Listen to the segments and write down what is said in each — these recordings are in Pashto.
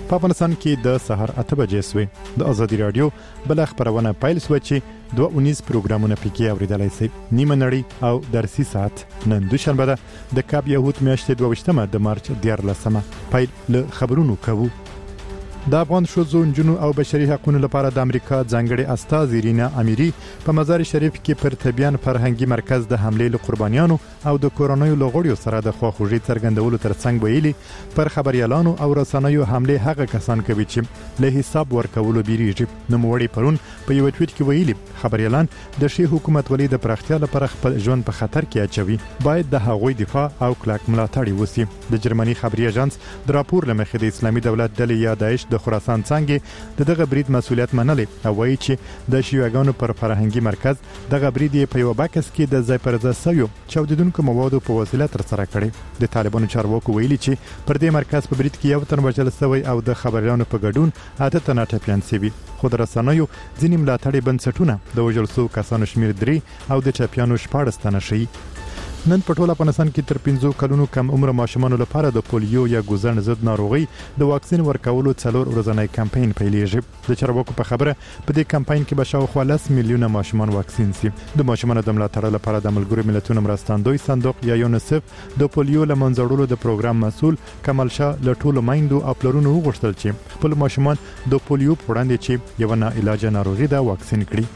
په افغانستان کې د سحر 8 بجې سوې د ازادي رادیو بل خبرونه پایل سو چې 219 پروګرامونه پکې اوریدلای شئ. نیمه نړۍ او درسي ساعت نن دوشنبه ده د کاب یهود میاشتې 22 د مارچ 14 پایل له خبرونو کوو. د افغان شوزو نجونو او بشري حقوقو لپاره د امریکا ځانګړي استاذ رینا اميري په مزار شریف کې پر تبيان فرهنګي مرکز د حمله له قربانیانو او د کورونو لغړیو سره د خواخوږي څرګندولو ترڅنګ ویلي پر خبريالانو او رسنیو حمله هغه کسان کوي چې له حساب ورکولو بیریږي. نو موړي پرون په یو ټویټ کې ویلي خبريالان د شي حکومت ولې د پراختیا لپاره خپل ژوند په خطر کې اچوي باید د هغوی دفاع او کلک ملاتړ وسی. د جرمني خبري اژانس د راپور لمخې د اسلامي دولت ډلې یا داعش د خراسان څنګه دغه برید مسولیت منلي او وایي چې د شیوعګانو پر فرهنګي مرکز دغه برید په یو باکس کې د ځای پر ځای سویو چاودیدونکو موادو په وسیله تر سره کړي. د طالبانو چارواکو ویلي چې پر دې مرکز په برید کې یو تن وژل شوی او د خبريالانو په ګډون اته تنه ټپيان شوي. خو د رسنیو ځینې ملاتړي بنسټونه د وژل شوو کسانو شمیر 3 او د ټپيانو 14 تنه شي. نن په ټول افغانستان کې تر 15 کلونو کم عمر ماشومان لپاره د پولیو یا ګوزن ضد ناروغي د واکسین ورکولو 4 ورځنی کمپاین پیلېږي. د چارواکو په خبره په دې کمپاین کې به شاوخوا 10 میلیونه ماشومان واکسین شي. د ماشومان د ملاتړ لپاره د ملګرو ملتونو مرستندوی صندوق یا یونیسف د پولیو لمنځوړلو د پروګرام مسول کمال شاه له ټولو مایندو او پلرونو وغوښتل چې خپل ماشومان د پولیو په وړاندې چې یو نه علاج ناروغي ده واکسین کړي.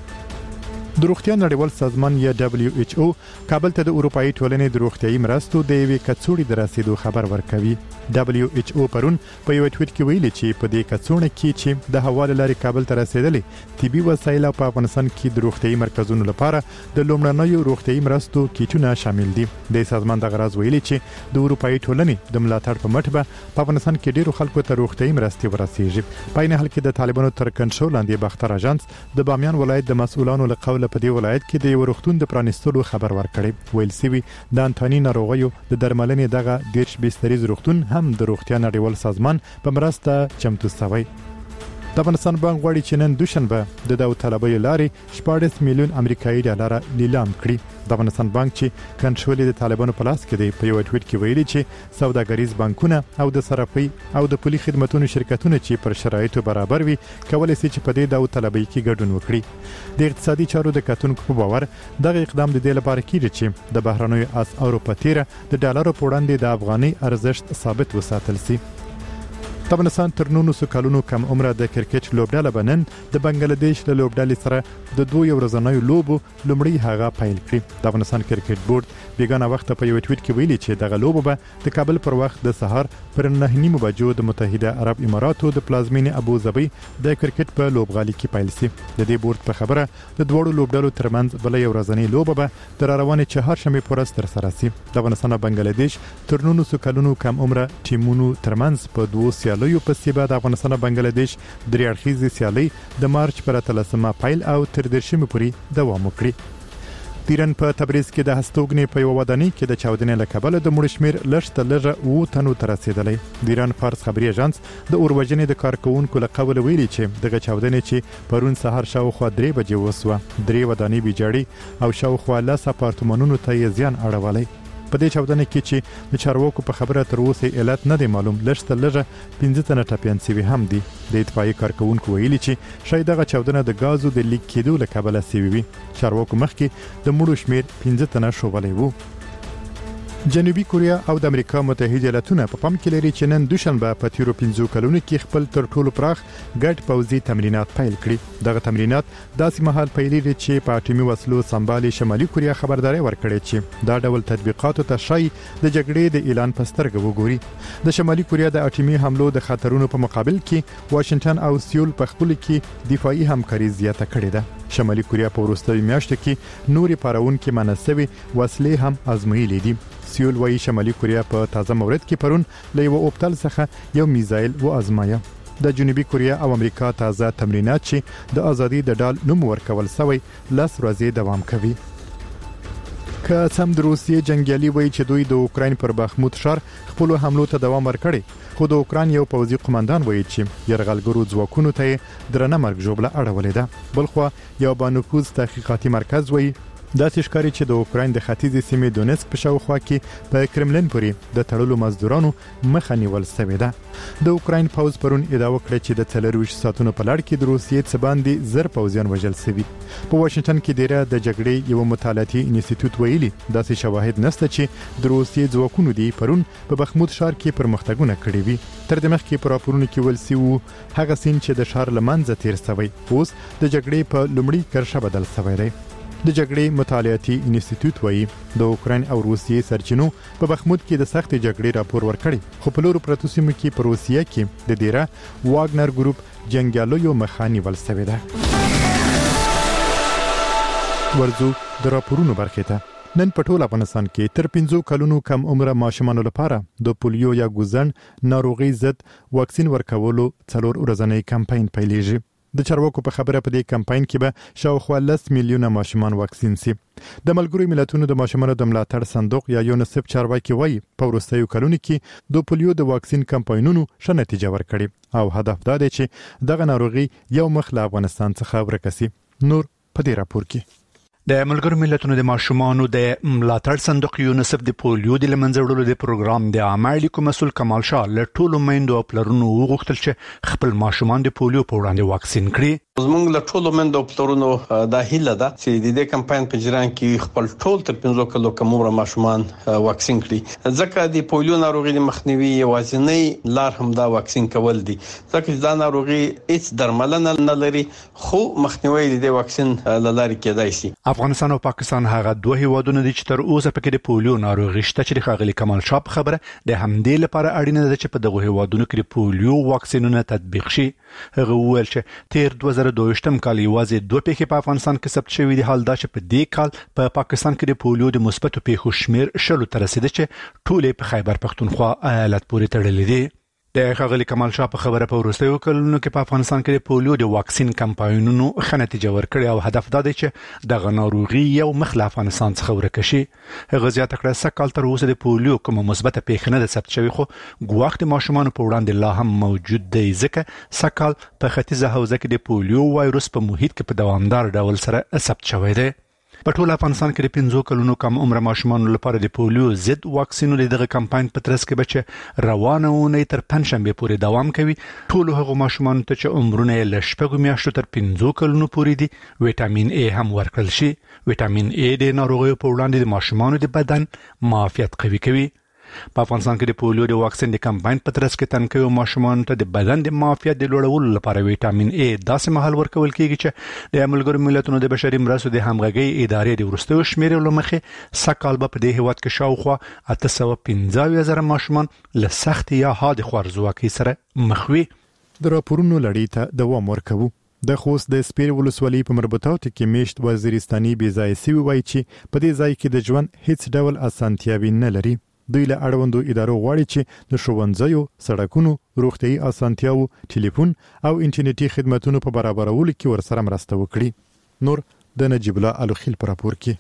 د روغتیا نړیوال سازمان یا WHO کابل ته د اروپאי ټولنې د روغتیايي مرستو د یوې کڅوړې د رسیدو خبر ورکوي. WHO پرون په یو ټویټ کې ویلي چې په دې کڅوړه کې چې د حواله لري کابل ته رسیدلې طبي وسایل په افغانستان کې د روغتیايي مرکزونو لپاره د لومړنیو روغتیايي مرستو کیټونه شامل دي. د سازمان د غرض ویلي چې د اروپאי ټولنې د ملاتړ په مټ به په افغانستان کې ډیرو خلکو ته روغتیايي مرستې ورسیږي. په عین حال کې د طالبانو تر کنټرول لاندې باختر اژانس د بامیان ولایت د مسؤلانو له قوله په دې ولایت کې د ورختون د پرانستلو خبر ورکړی. ویل سوي د انټونی ناروغیو د درملنې دغه دیرش بستریز روغتون هم د روغتیا نړیوال سازمان په مرسته چمتو شوی. د افغانستان بانک غواړي چې نن دوشنبه د داوطلبۍ لارې 14 میلیون امریکایي ډالر لیلام کړي. د افغانستان بانک چې کنټرول د طالبانو په لاس کې دی په یو ټویټ کې ویلي چې سوداګریز بانکونه او د صرافي او د پولي خدماتو شرکتونه چې پر شرایطو برابر وي کولای شي چې په دې داوطلبۍ کې ګډون وکړي. د اقتصادي چارو د کتونکو په باور دغه اقدام د دې لپاره کیږي چې د بهرنیو اسعارو په تیره د ډالرو په وړاندې د افغاني ارزښت ثابت وساتل شي. د افغانستان تر 19 کلونو کم عمره د کرکټ لوبډله بنن د بنگلاديش له لوبډلې سره د 2 ورځنیو لوبو لومړی هغه پیل کړی. د افغانستان کرکټ بورډ بیګانه وخت په یو ټویټ کې ویلي چې دغه لوبه به د کابل پر وخت د سهار پر 9:30 بجو د متحده عرب اماراتو د پلازمینې ابو ظبي د کرکټ په لوبغالي کې پیل شي. د دې بورډ په خبره د دوړو لوبډلو ترمنځ بل یو ورځنی لوبه به تر روانه چهارشنبه پورې تر سره شي. د افغانستان او بنگلاديش تر 19 کلونو کم عمره ټیمونو ترمنځ په 2 سیالیو پسې بعد افغانستان او بنگلاديش درې اړخیزې سیالي د مارچ پر 13 پیل او تر 13 پورې دوام وکړي. پیرن په تبریز کې د هستوګنې په یو ودانۍ کې د چاودنې له کبله د مړو شمیر لږ و تنو تر رسیدلې. د ایران فارس خبري اژانس د اوروجنې د کارکونکو له قوله ویلي چې دغه چاودنې چې پرون سهار شاوخوا 3 بجې وسوه 3 ودانۍ ویجاړي او شاوخوا 10 اپارتمانونو ته زیان اړولی. په دې چاودنه کې چې د چارواکو په خبره تر اوسه علت نه دی معلوم لږه 15 تنه ټپيان شوي هم دي. د اطفائیې کارکونکو ویلي چې شاید دغه چاودنه د غازو د لیک کېدو له کبله شوی وي. چارواکو مخکې د مړو شمیر 15 تنه شوبلی وو. جنوبي کوریا او د امریکا متحده ایالاتونه په پام کې لري چې نن دوشنبه په تیرو 15 کلونو کې خپل تر ټولو پراخ ګډ پوځي تمرینات پیل کړي. دغه تمرینات داسې مهال پیلېږي چې په اټومي وسلو سمبالي شمالي کوریا خبرداري ورکړي چې دا ډول تطبیقاتو ته شای د جګړې د اعلان په سترګه وګوري. د شمالي کوریا د اټومي حملو د خطرونو په مقابل کې واشنگټن او سیول په خپل کې دفاعي همکاري زیاته کړې ده. شمالي کوریا په وروستیو میاشتو کې نوري پارونکو مناسبي وسلې هم آزمویلې دي. سیول وايي شمالي کوریا په تازه مورد کې پرون له یو اوبتل څخه یو میزایل و آزمایا. د جنوبي کوریا او امریکا تازه تمرینات چې د ازادي د ډال نوم ورکول شوی 10 ورځې دوام کوي. که سم د روسیې جنگیالي وایي چې دوی د اوکراین پر بخموت ښار خپل حملو ته دوام ورکړي، خو د اوکراین یو پوځي قومندان وایي چې يرغلګرو ځواکونو ته درنه مرګ جوړه اړولې ده. بلخو یو بانفوذ تحقیقاتي مرکز وایي دا ښکاري چې د اوکراین د ختیځې سیمې دونیسک په شاوخوا کې په کرملین پورې د تړلو مزدورانو مخه نیول شوې ده. د اوکراین پوځ پرون ادعا وکړه چې د 24 ساعتونو په لړ کې د روسیې څخه باندې زر پوځیان وژل شوي. په واشنگټن کې ډیره د جګړې یو مطالعاتي انسټیټیوټ ویلي داسې شواهد نشته چې د روسیې ځواکونو دی پرون په بخمود ښار کې پرمختګونه کړي وي. تر دې مخکې په راپورونو کې ویل شوی هغه سین چې د ښار لمنځه تیر شوی اوس د جګړې په لومړي کرښه بدل شوی دی. د جګړې مطالعاتي انسټیټیوټ وایي د اوکراین او روسیې سرچینو په بخمود کې د سخت جګړې راپور ورکړی، خو په لورو پرتو سیمو کې په روسیه کې د ډیره واګنر ګروپ جنګیالیو مخه نیول شوې ده. ورځو د راپورونو برخې ته. نن په ټول افغانستان کې تر 15 کلونو کم عمره ماشومانو لپاره د پولیو یا ګوزن ناروغي ضد واکسین ورکولو 4 ورځنی کمپاین پیلېږي. د چارواکو په خبره په دې کمپاین کې به شاوخوا 10 میلیونه ماشومان واکسین شي. د ملګرو ملتونو د ماشومانو د ملاتړ صندوق یا یونیسف چارواکي وایي په وروستیو کلونو کې د پولیو د واکسین کمپاینونو ښه نتیجه ورکړي او هدف دا دی چې دغه ناروغي یو مخ له افغانستان څخه ورک شي. نور په دې راپور کې د ملګرو ملتونو د ماشومانو د ملاتړ صندوق یونیسف د پولیو د لمنځه وړلو د پروګرام د عامه اړیکو مسؤل کمال شاه له ټولو میندو او پلرونو وغوښتل چې خپل ماشومان د پولیو په وړاندې واکسین کړي. زموږ له ټولو مندو او پلرونو د هیله ده چې د دې کمپاین په جریان کې خپل ټول تر 15 کلو کم عمر ماشومان واکسین کړي، ځکه د پولیو ناروغي د مخنیوي یوازینی لار هم دا واکسین کول دي، ځکه دا ناروغي هیڅ درملنه نه لري خو مخنیوي د واکسین لارې کېدای شي. افغانستان او پاکستان هغه دوه هیوادونه دي چې تر اوسه پکې د پولیو ناروغي شته چې ښاغلي کمال شاه خبره د همدې لپاره اړینه ده چې په دغه هیوادونو کې د پولیو واکسینونه تطبیق شي. هغه وویل چې تیر 2022م کال یوازې 2 پیښې په افغانستان کې ثبت شوې دي، حال دا چې په دې کال په پاکستان کې د پولیو د مثبتو پیښو شمیر 10 ته رسیدي چې ټولې په خیبر پختونخوا ایالت پورې تړلې دي. د ښاغلي کمال شاه په خبره په وروستیو کلونو کې په افغانستان کې د پولیو د واکسین کمپاینونو ښه نتیجه ورکړې او هدف دا دی چې دغه ناروغي یو مخ له افغانستان څخه ورک شي. هغه زیاته کړه سکهال تر اوسه د پولیو کومه مثبته پیښه نه ده ثبت شوې، خو ګواښ د ماشومانو په وړاندې لا هم موجود دی، ځکه سکهال په ختیځه حوزه کې د پولیو وایروس په محیط کې په دوامدار ډول سره ثبت شوی دی. په ټول افغانستان کې د 15 کلونو کم عمر ماشومانو لپاره د پولیو ضد واکسینونو دغه کمپاین په ترڅ کې بچ روانه اونۍ تر پنځشنبه پورې دوام کوي. ټول هغه ماشومانو ته چې عمرونه له 6 میاشتو تر 15 کلونو پورې دي وټامین ای هم ورکړل شي. وټامین ای د ناروغیو په وړاندې د ماشومانو د بدن معافیت قوي کوي. په افغانستان کې د پولیو د واکسین د کمپاین په ترڅ کې تنکیو ماشومانو ته د بدن د معافیت د لوړولو لپاره وټامین ای داسې مهال ورکول کیږي چې د ملګرو ملتونو د بشري مرستو د همغږي ادارې د ورستیو شمیرې لمخې سکهال په دې هیواد کې شاوخوا 815,000 ماشومان له سخت یا حاد خوارځواکۍ سره مخ وي. د راپورونو لړۍ ته دوام ورکوو. د خوست د سپیر ولسوالۍ په مربوطاتو کې میشت وزیرستاني بې ځای سوي وایي چې په دې ځای کې د ژوند هیڅ ډول اسانتیاوي نه لري. دوی له اړوندو ادارو غواړي چې د ښوونځیو، سړکونو، روغتیايي اسانتیاو، ټلیفون او انټرنیټي خدماتونو په برابرولو کې ورسره مرسته وکړي. نور د نجیب الله الوخیل پر راپور کې.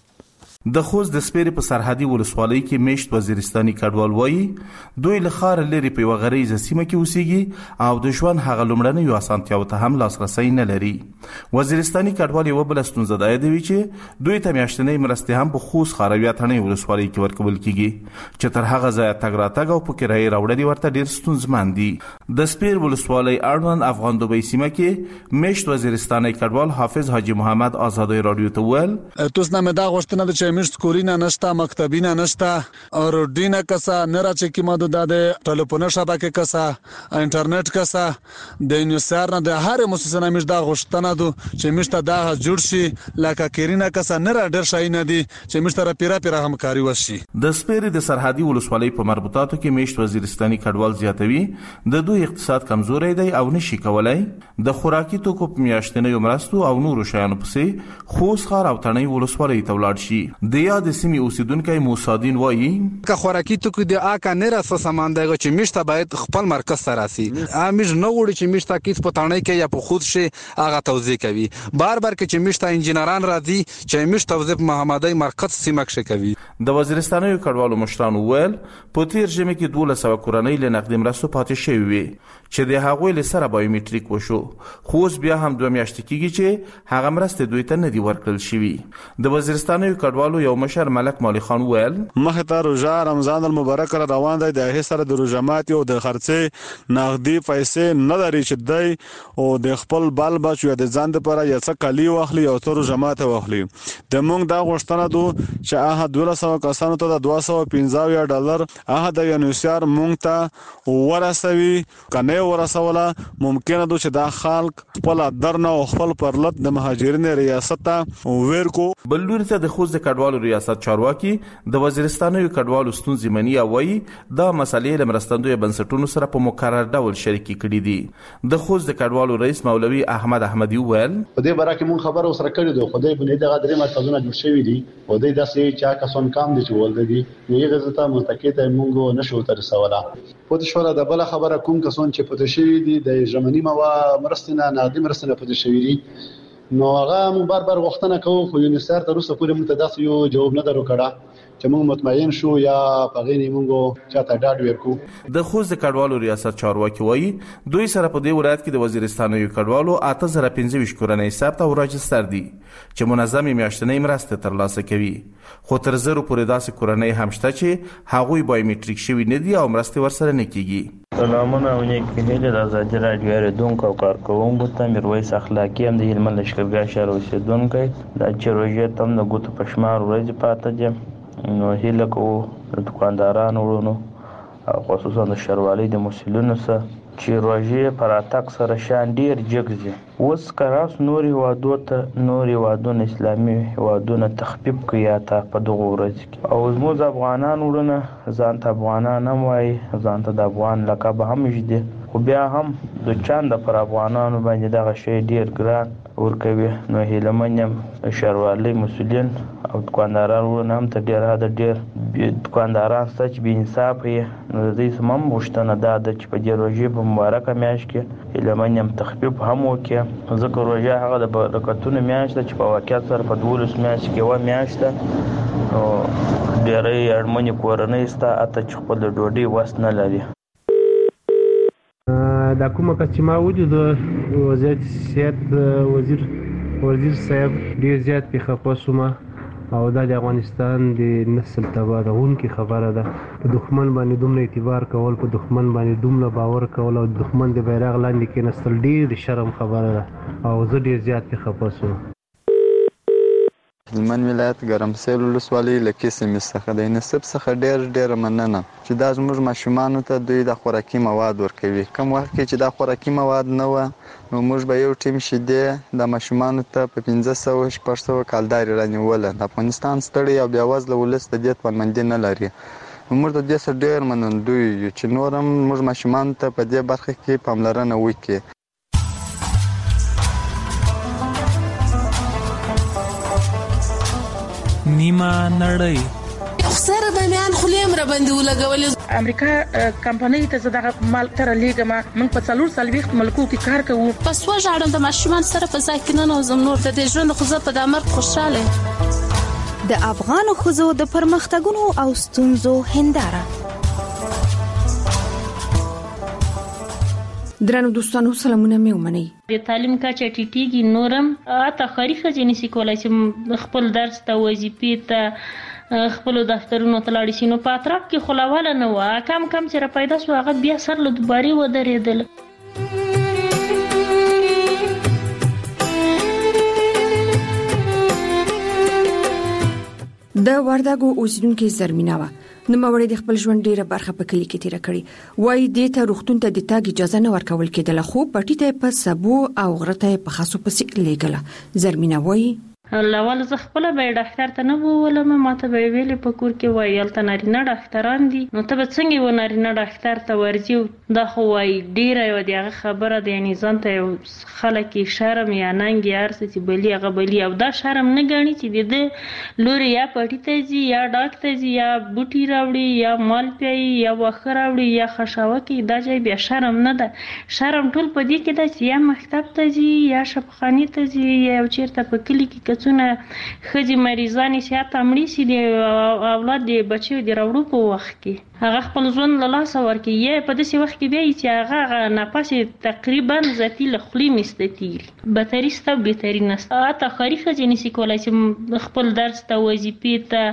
د خوست د سپیرې په سرحدي ولسوالۍ کې میشت وزیرستاني کډوال وایي دوی له ښار لري په یوه غریزه سیمه کې اوسېږي او د ژوند هغه لومړنیو اسانتیاوو ته هم لاسرسی نه لري. وزیرستاني کډوال یوه بله ستونزه دا یادوي چې دوی ته میاشتنۍ مرستې هم په خوست ښاروي اتڼۍ ولسوالۍ کې ورکول کیږي چې تر هغه ځایه تګ راتګ او په کرایې راوړل ورته ډېر ستونزمن دي. د سپیر ولسوالۍ اړوند افغان دوبۍ سیمه کې میشت وزیرستاني کډوال حافظ حاجی محمد آزادۍ رادیو ته وویل توسنامه دا غوښتنه ده چې میشت کورینا نشته، مکتبینا نشته او روډینا کسا نه راځي کې ماده د ټلیفون شبکه کسا انټرنیټ کسا د انسار نه د هر مؤسسه میشت دا غوښتنه ده چې میشت دا جوړ شي لکه کیرینا کسا نه را ډیر شي نه دي چې میشت را پیرا همکاري وشي. د سپیرې د سرحدي ولسوالۍ په مربوطاتو کې میشت وزیرستاني کډوال زیاتوي د دوی اقتصاد کمزوري دی او نشي کولای د خوراکي توکو په میاشتنۍ مرستو او نورو شیانو پسې خوست ښار او تڼۍ ولسوالۍ ته ولاړ شي. د د سیمې اوسیدونکي موسادین وایي که خوراکي توکو د اکا نه راسه سامان دی چې میشته باید خپل مرکز ته راسي. امیش نه وړي چې میشته کیس په تڼۍ کې یا په خود شي هغه توزیع کوي. بار کې چې میشته انجینران راځي چې میشته توزیع محمدای مرکز سیمه کې کوي. د وزیرستاني کډوالو مشرانو ویل په تیر ژمي کې 1200 کورنۍ له نقدي مرستو پاتې شوې وي چې د هغوی له سره بایومټریک وشو، خو اوس بیا هم 2 میاشتې کېږي چې هغه مرستې دوی ته نه دي ورکړل شوي. د وزیرستاني کډوالو یو مشر ملک مالی خان ویل مخه ته روزه رمضان المبارک روان دی، د هغې سره د روزه ماتي او د خرڅې نقدي پیسې نه لري چې دی او د خپل بال بچ یا د ځان لپاره یا څه کالي واخلي او څه روزه ماته واخلي. د موږ دا غوښتنه ده چې هغه 1200 کسانو ته د $250 هغه د یونیسار موږ ته ورسوي، کنه ورسوله ممکنه ده چې دا خلک خپل درنه او خپل پرلط د مهاجرین ریاست ته ورکو. بل لوري ته د خوست د کډوالو ریاست چارواکي د وزیرستاني کډوالو ستونزې مني او وايي دا مسلې له مرستندوی بنسټونو سره په مکرر ډول شریکي کړي دي. د خوست د کډوالو رئیس مولوي احمد احمدي ویل په دې باره کې مونږ خبره وسره کړې ده، خو دې بنیادي غدري مرکزونه جوړ شوي دي او دې داسې چا کسان کام دي چې ولدي نو یې غزه ته متکیته مونږ نشو تر سواله پوت شوره. د بل خبره کوم کسان چې پته شوی دي د ژمنی موا مرستنه نادي مرستنه پته شوی دي نو هغه مون بار غوښتنه کوو، خو یونیسار تر اوسه پورې متداس یو جواب نه درو کړه چې موږ مطمئن شو یا پغینی موږ چاته ډاډ ورکو. د خوست کډوالو ریاست چارواکي وایي دوی سره په دې ولایت کې د وزیرستاني کډوالو 8025 کورنۍ ثبت او راجستر دي چې منظمې میاشتنۍ مرستې ترلاسه کوي، خو تر زرو پورې داسې کورنۍ هم شته چې هغوی بایومټریک شوي نه دي او مرستې ورسره نه کیږي. سلامونه او نیکې هیلې د ازادي راډیو اورېدونکو او کارکوونکو ته میرویس اخلاقي هم د هلمند لښکرګاه ښار اوسېدونکی دا چې روژې ته هم د ګوتو په شمار ورځې پاته دي نو هیله کوو د دکاندارانو وروڼو او خصوصا د ښاروالۍ د مسؤلینو سره چې روژې پر راتګ سره شان ډېر جګ ځي. اوس که راس نور هېوادو ته نور هېوادونه اسلامي هېوادونه تخفیف کوي یا ته په دغو ورځو کې او زموږ افغانان وروڼه ځان ته افغانان هم وایي، ځان ته د افغان لقب هم ږدي، خو بیا هم د چانده پر افغانانو باندې دغه شی ډېر ګران ورکوي. نو هیلمن یم ښاروالۍ مسؤلین او دکانداران وروڼه هم ته ډېر حده ډېر دکانداران شته چې بې انصافه یې نو د دوی څخه هم غوښتنه دا ده چې په دې روژې په مبارکه میاشت کې هیلمن یم تخفیف هم وکړي، ځکه روژه هغه د برکتونو میاشت ده چې په واقعیت سره په 12 میاشت کې یوه میاشت ده نو ډېری اړمنې کورنۍ شته حتی چې خپل د ډوډۍ وس نه لري. دا کومه کس چې ما ولید وزارت صحت وزیر صاحب ډېر زیات پې خفه شوم او دا د افغانستان د نسل تبادلونکې خبره ده. په دښمن باندې دومره اعتبار کول، په دښمن باندې دومره باور کول او دښمن د بیرغ لاندې کېناستل ډېر شرم خبره ده او زه ډېر زیات پې خفه شوم. هلمند ولایت ګرمسیر ولسوالۍ له کیسې څخه د نصب څخه ډېر مننه چې دا زموږ ماشومانو ته دوی د خوراکي مواد ورکوي. کوم وخت کې چې دا خوراکي مواد نه وه نو موږ به یو ټیم شیدې د ماشومانو ته په 500-600 کالدارې رانیوله. د افغانستان ستړی او بېوزله ولس د دې توانمندي نه لري. موږ د دې څخه ډېر منندوی یو چې نور هم موږ ماشومانو ته په دې برخه کې پاملرنه وکړي. نیمه نړۍ سره د میان خلیم را باندې ولګولې امریکا کمپنۍ ته زداغه مال تر لیګما موږ په 440 ملکو کې کار کوو. پس وژاړم د ماشومان سره په ځای کې نه نوزم نور د دې ژوند خو زه په دمر خوشاله. د افغان ښځو د پرمختګونو او ستونزو هنداره. درنو دوستانو سلامونه مې ومنئ. د تعلیم کچه ټیټیږي نورم اته خریخه ځینې سیکولای چې خپل درس ته وظیفې ته خپل دفترونو ته لاړ شي نو په اطراف کې خلاواله نه و کم چې را پیدا شو هغه بیا سر له دوباري ودرېدل. د وردګو اوسیدونکو زرمینه وه نوموړی د خپل ژوند ډیره برخه په کلی کې تیره کړې وایي دې ته روغتون ته د تګ اجازه نه ورکول کېدله خو پټي ته په سبو او غره په خاصو پسې لیږله. زرمینه وایي اول زه خپل به ډاکټر ته نه وولم ماته به ویلې په کور کې وایي الته نارینه ډاکټران دي نو ته به څنګه و نارینه ډاکټر ته ورځي دا خو وایي ډیره یو دغه خبره د یعنی ځان ته خلک شرم یا ننګ یا ارس چې بلی هغه بلی او دا شرم نه ګڼي چې د لوري یا پټی ته ځي یا ډاکټر ځي یا بوټي راوړي یا مال پیي یا وخه راوړي یا خشاوه کې دا ځای بیا شرم نه ده. شرم ټول په دې کې ده چې یا مکتب ته ځي یا شفخاني ته ځي یا چیرته په کلی کې څونه خځې مریضانې صحت مړي سي د اولاد د بچیو د راوړو په وخت کې هغه خپل ژوند له لاسه ورکړي یا په داسې وخت کې بیا چې هغه نفس تقریبا ذاتي له خولې مستتیږي بهتري سته بهتري نسته حتی ښاري ښځې نشي کولی چې خپل درس ته وظیفې ته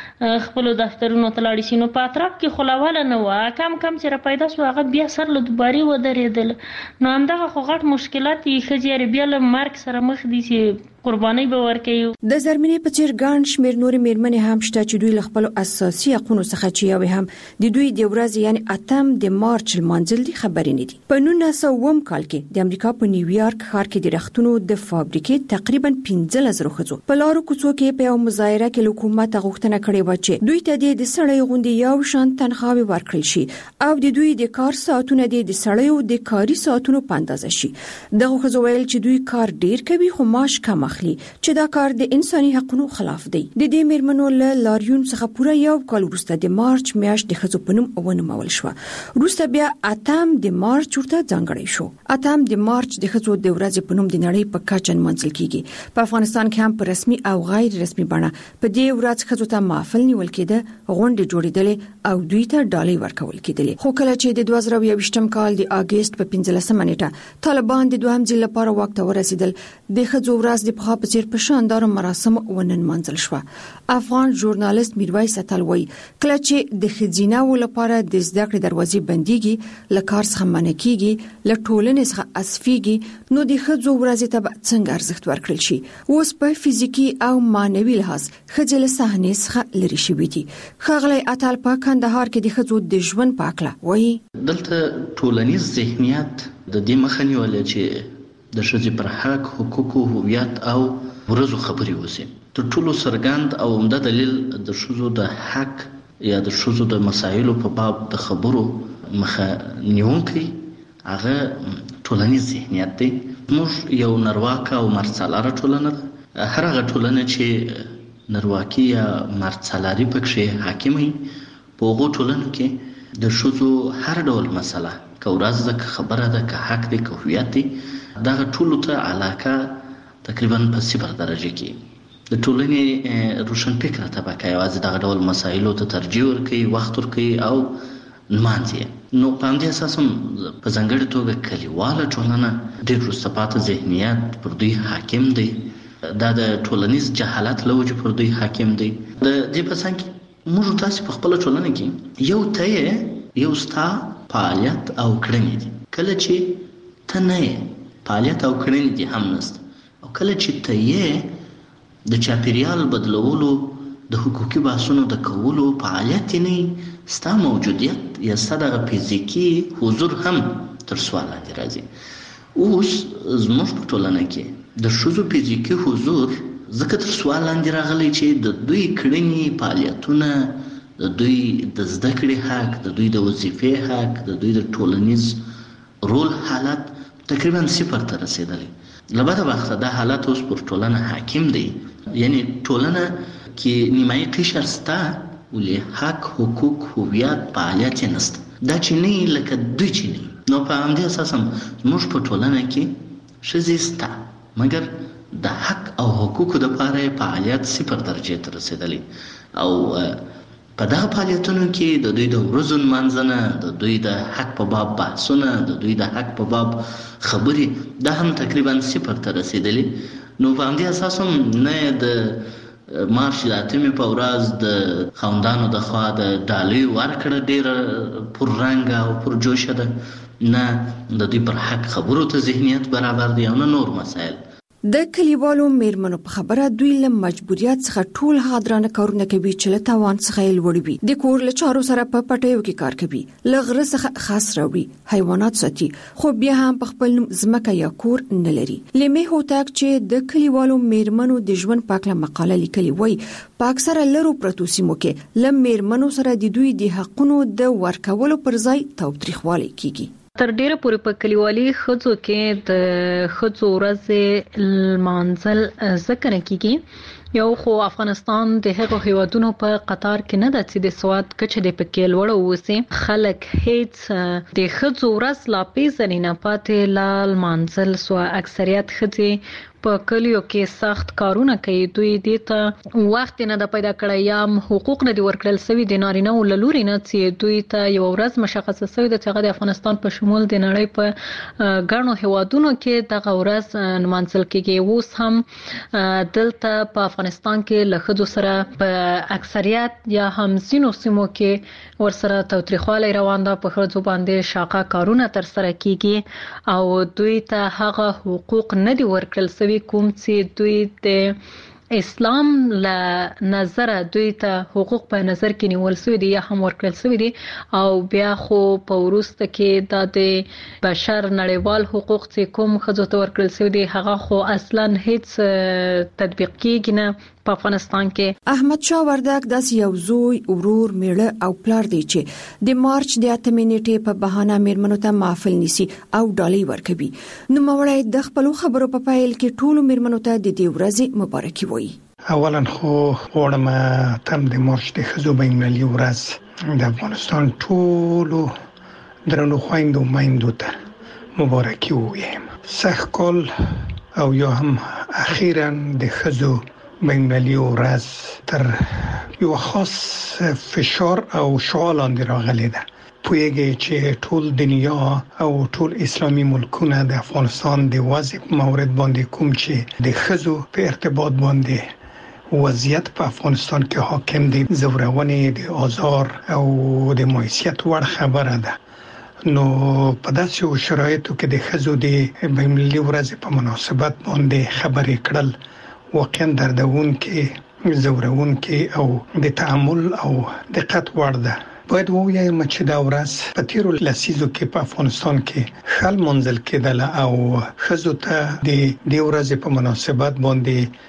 خپل دفترونو ته لاړ شي نو په اطراف کې خلاواله نه و کم چې را پیدا شو هغه بیا سر له دوباري ودرېدل نو همدغه خو غټ مشکلات یې ښځې بیا له مرګ سره مخ دي چې قرباني به ورکوي د زرمینې په څیر ګڼ شمېر نورې مېرمنې هم شته چې دوی له خپلو اساسي حقونو څخه چې یوې هم د دوی د ورځې یعنې 8 د مارچ لمانځل دي خبرې نه دي په 1990 کال کې د امریکا په نیویارک ښار کې د رختونو د فابریکې تقریبا 15,000 ښځو په لارو کوڅو کې په یو مظاهره کې حکومت غوښتنه کړې و چې دوی ته د سړی غوندې یو شان تنخواوې ورکړل شي او د دوی د کار ساعتونه د سړیو د کاري ساعتونو په اندازه شي دغه ښځو ویل چې دوی کار ډیر کوي خو معاش کم اخلي چې دا کار د انساني حقوقو خلاف دی د دې مېرمنو له لاریون څخه پوره یو کال وروسته د مارچ میاشت د ښځو په نوم ونومول شو وروسته بیا 8 د مارچ ورته ځانګړی شو 8 د مارچ د ښځو د ورځې په نوم د نړۍ په کچه منځل کیږي په افغانستان کې هم په رسمي او غیر رسمي بڼه په دې ورځ ښځو ته محفل نیول کېده غونډې جوړېدلې او دوی ته ډالۍ ورکول کېدلې خو کله چې د 2021م کال د اگست په 15مه نیټه طالبان د دوهم ځل لپاره واک ته ورسېدل د ښځو ورځ د په په شاندار مراسم ونن منځل شو افغان ژورنالیست میرویس اتل وایي کله چې د ښځیناو لپاره د زده کړې دروازې بنديږي لکار څخه منکیږي له ټولنې څخه اسفيږي نو د ښځو ورځ ته څنګه ارزښت ورکړل شي اوس په فزیکی او مانوي لحاظ ښځې له صحنې څخه لري شوې دي خغلی اتل په کندهار کې د ښځو د ژوند پاکله وایي دلته ټولنیز ذهنیت د دې مخنیول چې د ښځې پر حق حقوق هویت او ورځو خبرې وسی تر ټولو سرګند او عمده دلیل د ښځو د حق یا د ښځو د مسایلو په باب د خبرو مخه نیونکي هغه ټولنیز ذهنیت دی موږ یو نرواکه او مرڅلاره ټولنه ده هر هغه ټولنه چې نرواکي یا مرڅلاري پکې حاکمي په هغه ټولنه کې د ښځو هر ډول مسله که ورځ ده که خبره ده که حق دی که هویت دی دغه ټولو ته علاقه تقریبا په 0 درجه کې د ټولنې روشن فکره طبقه یوازې دغه ډول مسایلو ته ترجیح ورکوي وخت ورکوي او نمانځي نو په همدې اساس په ځانګړې توګه کلیواله ټولنه ډېر وروسته پاتې ذهنیت پر دوی حاکم دی دا د ټولنیز جهالت له وجې پر دوی حاکم دی د دې په څنګ کې موږ تاسو په خپل ټولنه کې یو ته یو ستا فعالیت او کړنې دي کله چې ته نه فعالیت او کړنې دي هم نشته او کله چې ته د چاپیریال بدلولو د حقوقي بحثونو د کولو فعالیت نه ستا موجودیت یا ستا د فزیکی حضور هم تر سوال لاندې راځي اوس زموږ په ټولنه کې د ښځو فزیکی حضور ځکه تر سوال لاندې راغلی چې د دوی کړنې فعالیتونه د دوی د زده کړې حق د دوی د وظیفې حق د دوی د ټولنیز رول حالت تقریبا 0 ته رسیدلی لبدا وخت دا حالت اوس پر ټولنه حاکم دی یعنی ټولنه کې نیمایي قشر ستا ولې حق حقوق هویت فعالیت نشته دا چې نه لکه دوی چې نه نو په همدې اساس موږ په ټولنه کې ښځې ستا مګر د حق او حقوقو د لپاره فعالیت 0 درجه ته رسیدلی او په دغه فعالیتونو کې د دوی د ورځو منځنه د دوی د حق په باب بحثونه د دوی د حق په باب خبرې دا هم تقریبا 0 ته رسیدلی نو په همدې اساس نه د مارچ د 8 په ورځ د خوندانو د خوا د ډالۍ ورکړه ډیره پر رنګ او پر جوشه ده نه د دې پر حق خبرو ته ذهنیت برابر دی او نه نور مسائل د کلیوالو میرمنو په خبره دوی له مجبوریت څخه ټول حاضرانه کارونه کوي چې له توان څخه لوړ وي د کور له چارو سره په پټیو کې کار کوي له غره څخه خاص راوړي حیوانات ساتي خو بیا هم په خپل ځمکه یا کور نه لري لمه هوتاک چې د کلیوالو میرمنو د ژوند پاکله مقاله لیکلې وای په اکثره لرو پروتو سیمو کې له میرمنو سره د دوی د حقونو د ورکولو پر ځای توتریخوالی کیږي تر ډیره پورې په کلیوالي ښځو کې د ښځو ورځې لمانځل ذکر کیږي یو خو افغانستان د هغو هیوادونو په قطار کې نه ده چې د سواد کچه د پکې لوړه وسی خلک هیڅ د ښځو ورځ لا پیژنې نه پاتې لا لمانځل سو اکثریت ښځې په کلیو کې سخت کارونه کوي دوی دې ته وخت نه د پیدا کړی یا حقوق نه دی ورکړل سوي د نارینه او لوري نه چې دوی ته یو ورځ مشخصه سوي د هغه د افغانستان په شمول د نړۍ په ګڼو هیوادونو کې دغه ورځ نمانځل کېږي. اوس هم دلته په افغانستان کې له ښځو سره په اکثریت یا هم ځینو سیمو کې ورسره تاوتریخوالی روان ده، په ښځو باندې شاقه کارونه ترسره کیږي او دوی ته هغه حقوق نه دي ورکړل سوي کوم چې دوی د اسلام له نظر دوی ته حقوق په نظر کې نیول سوي دي یا هم ورکړل سوي دي او بیا خو په وروسته کې د بشر نړیوال حقوق چې کوم ښځو ته ورکړل سوي دي هغه خو اصلا هیڅ تطبیق کیږي نه په افغانستان کې. احمد شاه وردک داس یو زوی، ورور، میړه او پلار دی چې د مارچ د 8 نیټې په بهانه میرمنو ته محفل نیسي او ډالۍ ورکوي. نو مړی د خپل خبرو په پایل کې ټولو میرمنو ته د دې ورځې مبارکي وایي. اولا خو غواړم تم د مارچ د ښځو بین‌المللي ورځ د افغانستان ټولو درنو خویندو میندو ته مبارکي ووایم. سخت کال او یا هم اخیراً د ښځو بین‌المللي ورځ تر یو خاص فشار او شعار لاندې راغلی ده. پوهیږي چې ټول دنیا او ټول اسلامي ملکونه د افغانستان د وضع مورد باندې کوم چې د ښځو په ارتباط باندې وضعیت په افغانستان کې حاکم دي، زورونې د آزار او د معیشت وړ خبره ده. نو په داسې شرایطو کې د ښځو د بین‌المللي ورځ په مناسبت باندې خبرې کړل واقعا دردونکې، زورونکې او د تأمل او دقت وړ ده. باید ووایم چې دا ورځ په تیرو لسیزو کې په افغانستان کې خل منزل کېدله او ښځو ته د دې ورځې په مناسبت باندې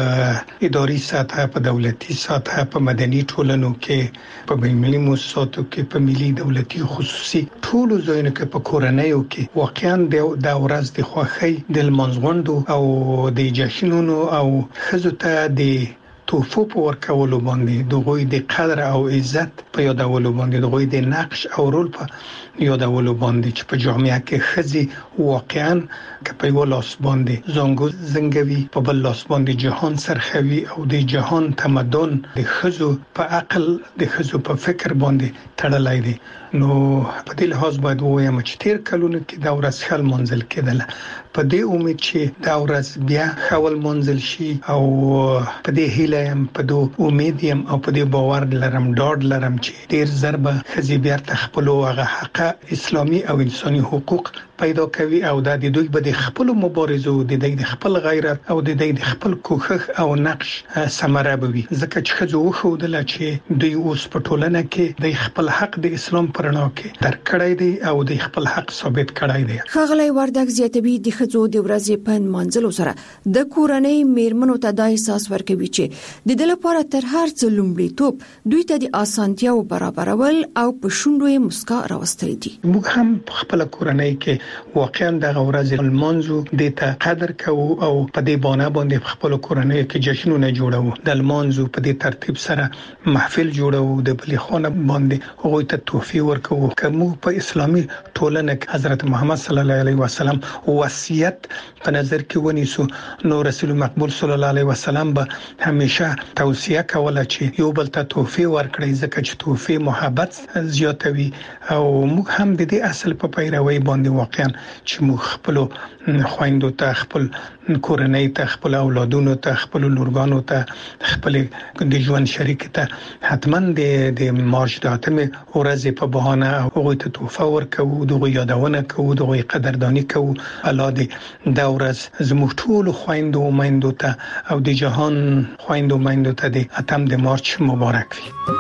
په اداري سطح، په دولتي سطح، په مدني ټولنو کې، په بین‌المللي مؤسساتو کې، په ملي دولتي خصوصي ټولو ځایونو کې، په کورنیو کې واقعا د ورځ د خوښۍ، د لمانځغونډو او د جشنونو او ښځو ته د توفو په ورکولو باندې دغوی د قدر او عزت په یادولو باندې دغوی د نقش او رول په یادولو باندې چې په جامعه کې ښځې واقعا که په یو لاس باندې زنګو زنګوي، په بل لاس باندې جهان سرخوي او د جهان تمدن د ښځو په عقل، د ښځو په فکر باندې تړلای دی. نو په دې لحاظ باید ووایم چې تیر کلونو کې دا ورځ خل منزل کېدله. په دې امید چې دا ورځ بیا خول منزل شي او په دې هیله يم، په دې امید يم او په دې باور لرم، ډاډ لرم چې ډیر ضربه ښځې بیا خپل هغه حق اسلامي او انساني حقوق پیدا کوي او دا د دوی به د خپل مبارزو، د خپل غیرت او د خپل کوښښ او نقش ثمره بوي. ځکه چې ښځو وښودله چې دوی اوس په ټولنه کې د خپل حق د اسلام پر رڼا کې درکړی دی او د خپل حق ثابت کړی دی. ښاغلی وردک زیاتوي د ښځو د ورځې په نمانځلو سره د کورنۍ میرمنو ته دا احساس ورکوي چې د دې لپاره تر هر څه لومړیتوب دوی ته د اسانتیاو برابرول او په شونډو یې مسکا راوستل دي. موږ هم خپل کورنۍ کې واقعا د ورځې المانزو د ته قدر کوو او په دې باندې خپل کورنۍ کې جشنونه جوړو. د المانزو په دې ترتیب سره محفل جوړو، د بلې خانه باندې هغه ته تحفې ورکوو. کوم په اسلامي ټولنه کې حضرت محمد صلی الله علیه وسلم وصیت په نظر کې ونیسو، نو رسول مقبول صلی الله علیه وسلم به همیشه توصیه کوله چې یو بل ته تحفې ورکړي، ځکه چې تحفې محبت زیاتوي او موږ هم د دې اصل په پیروي باندې واقعا چې موږ خپل خويندو ته، خپل کورنۍ ته، خپل اولادونو ته، خپل لورګانو ته، خپل د ژوند شریک ته حتما د مارچ د 8 ورځې په بهانه هغه ته تحفه ورکوو، دغه یادونه کوو، دغه قدردانی کوو. الله دې دا ورځ زموږ ټول خويندو او میندو ته او د جهان خويندو میندو ته د 8 مارچ مبارک وي.